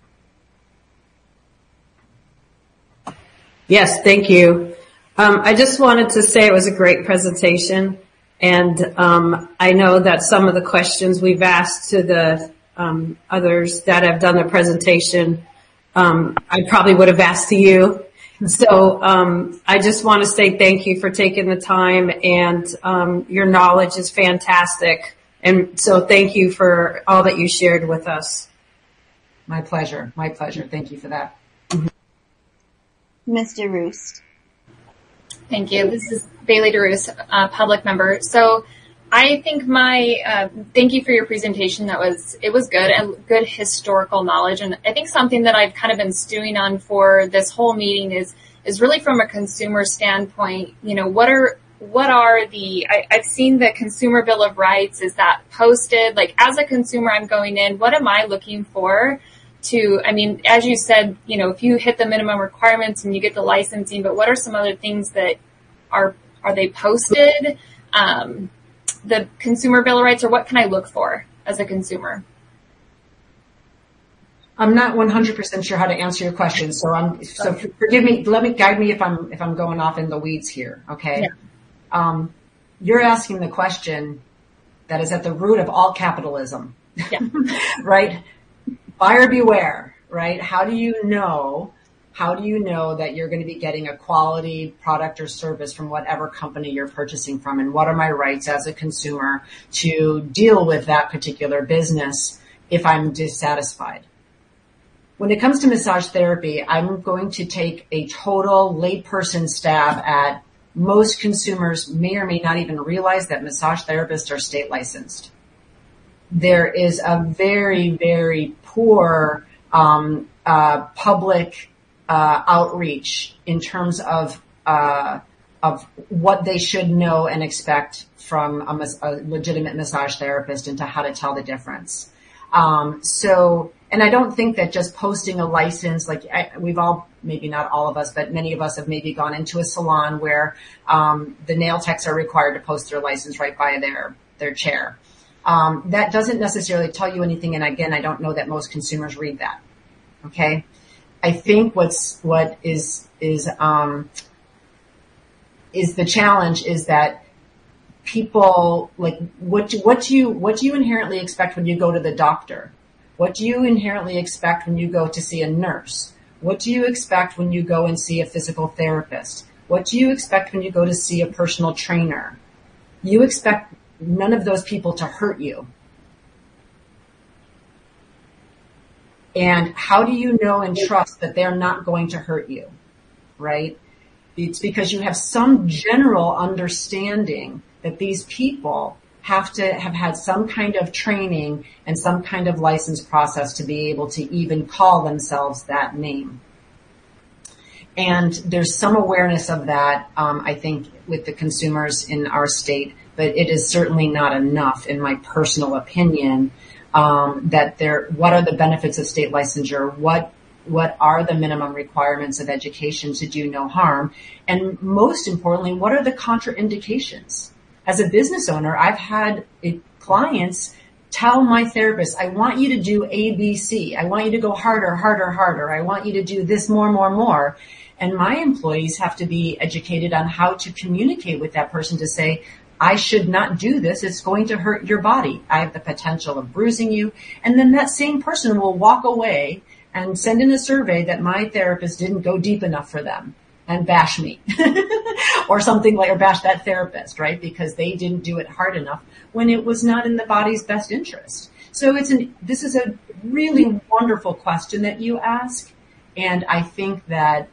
Yes, thank you. I just wanted to say it was a great presentation, and I know that some of the questions we've asked to the others that have done the presentation, I probably would have asked to you. So I just want to say thank you for taking the time, and your knowledge is fantastic. And so thank you for all that you shared with us. My pleasure. My pleasure. Thank you for that. Mr. Roost. Thank you. This is Bailey DeRoos, public member. So I think thank you for your presentation. It was good and good historical knowledge. And I think something that I've kind of been stewing on for this whole meeting is really from a consumer standpoint, I've seen the Consumer Bill of Rights. Is that posted? Like, as a consumer, I'm going in, what am I looking for as you said, if you hit the minimum requirements and you get the licensing, but what are some other things that are they posted? The Consumer Bill of Rights, or what can I look for as a consumer? I'm not 100% sure how to answer your question, so forgive me. Guide me if I'm going off in the weeds here. Okay. Yeah. You're asking the question that is at the root of all capitalism. Yeah. Right? Buyer beware, right? How do you know that you're going to be getting a quality product or service from whatever company you're purchasing from? And what are my rights as a consumer to deal with that particular business if I'm dissatisfied? When it comes to massage therapy, I'm going to take a total layperson stab at most consumers may or may not even realize that massage therapists are state licensed. There is a very, very poor public outreach in terms of what they should know and expect from a legitimate massage therapist and to how to tell the difference. And I don't think that just posting a license, we've all, maybe not all of us, but many of us have maybe gone into a salon where the nail techs are required to post their license right by their chair. That doesn't necessarily tell you anything, and again, I don't know that most consumers read that. Okay? I think what is the challenge is that people, what do you inherently expect when you go to the doctor? What do you inherently expect when you go to see a nurse? What do you expect when you go and see a physical therapist? What do you expect when you go to see a personal trainer? You expect none of those people to hurt you. And how do you know and trust that they're not going to hurt you, right? It's because you have some general understanding that these people have to have had some kind of training and some kind of license process to be able to even call themselves that name. And there's some awareness of that, I think, with the consumers in our state, but it is certainly not enough, in my personal opinion, what are the benefits of state licensure? What are the minimum requirements of education to do no harm? And most importantly, what are the contraindications? As a business owner, I've had clients tell my therapist, I want you to do A, B, C. I want you to go harder, harder, harder. I want you to do this more, more, more. And my employees have to be educated on how to communicate with that person to say, I should not do this. It's going to hurt your body. I have the potential of bruising you. And then that same person will walk away and send in a survey that my therapist didn't go deep enough for them and bash me or something or bash that therapist, right? Because they didn't do it hard enough when it was not in the body's best interest. So this is a really wonderful question that you ask. And I think that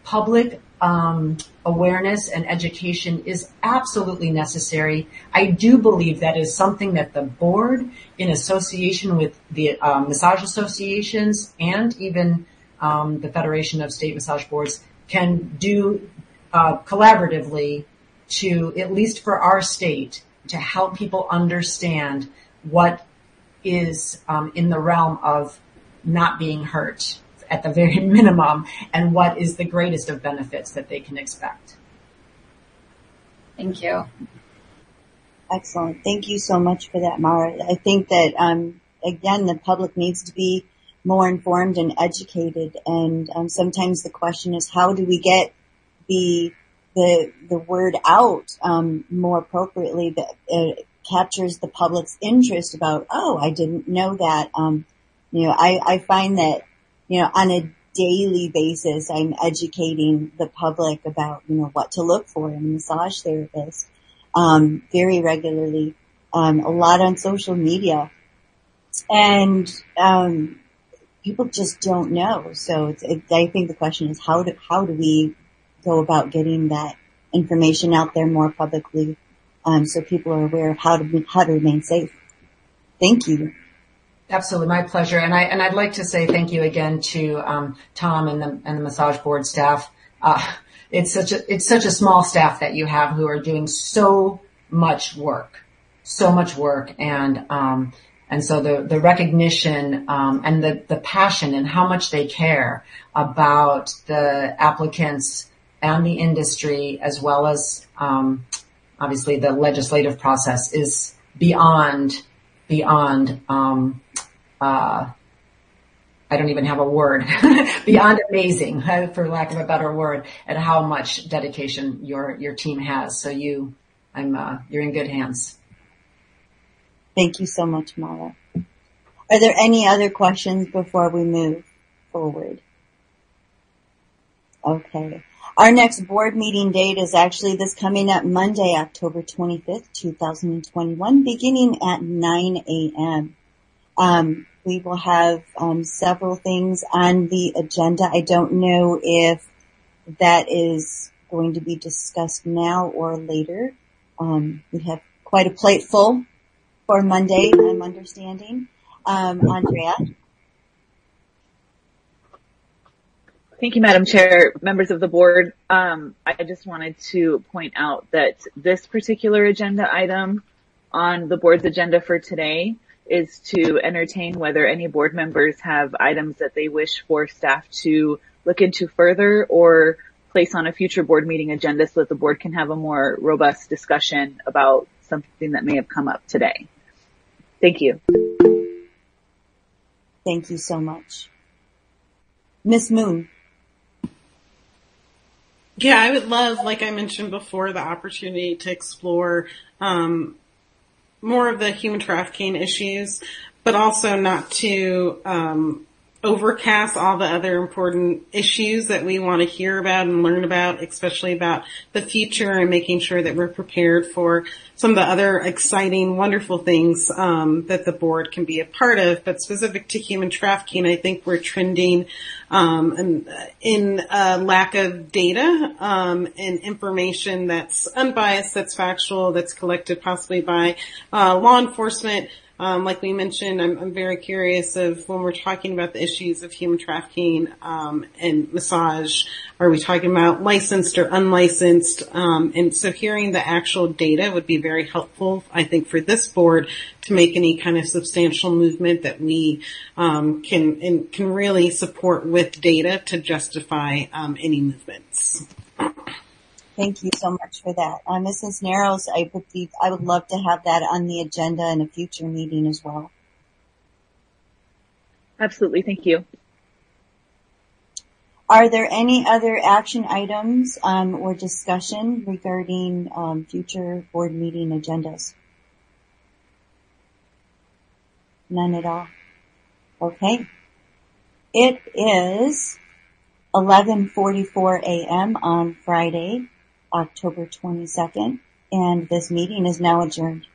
public awareness and education is absolutely necessary. I do believe that is something that the board, in association with the massage associations and even the Federation of State Massage Boards, can do collaboratively to, at least for our state, to help people understand what is in the realm of not being hurt at the very minimum, and what is the greatest of benefits that they can expect. Thank you. Excellent. Thank you so much for that, Mara. I think that, again, the public needs to be more informed and educated. And sometimes the question is, how do we get the word out more appropriately that captures the public's interest about, oh, I didn't know that. I find that, on a daily basis, I'm educating the public about, what to look for in a massage therapist, very regularly, a lot on social media. And, people just don't know. So I think the question is, how do we go about getting that information out there more publicly, so people are aware of how to remain safe? Thank you. Absolutely, my pleasure. And I'd like to say thank you again to Tom and the massage board staff. It's such a small staff that you have who are doing so much work, and so the recognition and the passion and how much they care about the applicants and the industry, as well as obviously the legislative process, is beyond I don't even have a word, beyond amazing, for lack of a better word, at how much dedication your team has. So you're in good hands. Thank you so much, Mara. Are there any other questions before we move forward? Okay. Our next board meeting date is actually this coming up Monday, October 25th, 2021, beginning at 9 a.m. We will have several things on the agenda. I don't know if that is going to be discussed now or later. We have quite a plate full for Monday, I'm understanding. Andrea? Thank you, Madam Chair, members of the board. I just wanted to point out that this particular agenda item on the board's agenda for today is to entertain whether any board members have items that they wish for staff to look into further or place on a future board meeting agenda so that the board can have a more robust discussion about something that may have come up today. Thank you. Thank you so much. Ms. Moon. Yeah, I would love, like I mentioned before, the opportunity to explore more of the human trafficking issues, but also not to overcast all the other important issues that we want to hear about and learn about, especially about the future and making sure that we're prepared for some of the other exciting, wonderful things that the board can be a part of. But specific to human trafficking, I think we're trending in lack of data and information that's unbiased, that's factual, that's collected possibly by law enforcement. Like we mentioned, I'm very curious of when we're talking about the issues of human trafficking and massage, are we talking about licensed or unlicensed? And so hearing the actual data would be very helpful, I think, for this board to make any kind of substantial movement that we can really support with data to justify any movements. Thank you so much for that. Mrs. Narrows, I would love to have that on the agenda in a future meeting as well. Absolutely. Thank you. Are there any other action items or discussion regarding future board meeting agendas? None at all. Okay. It is 11:44 a.m. on Friday, October 22nd, and this meeting is now adjourned.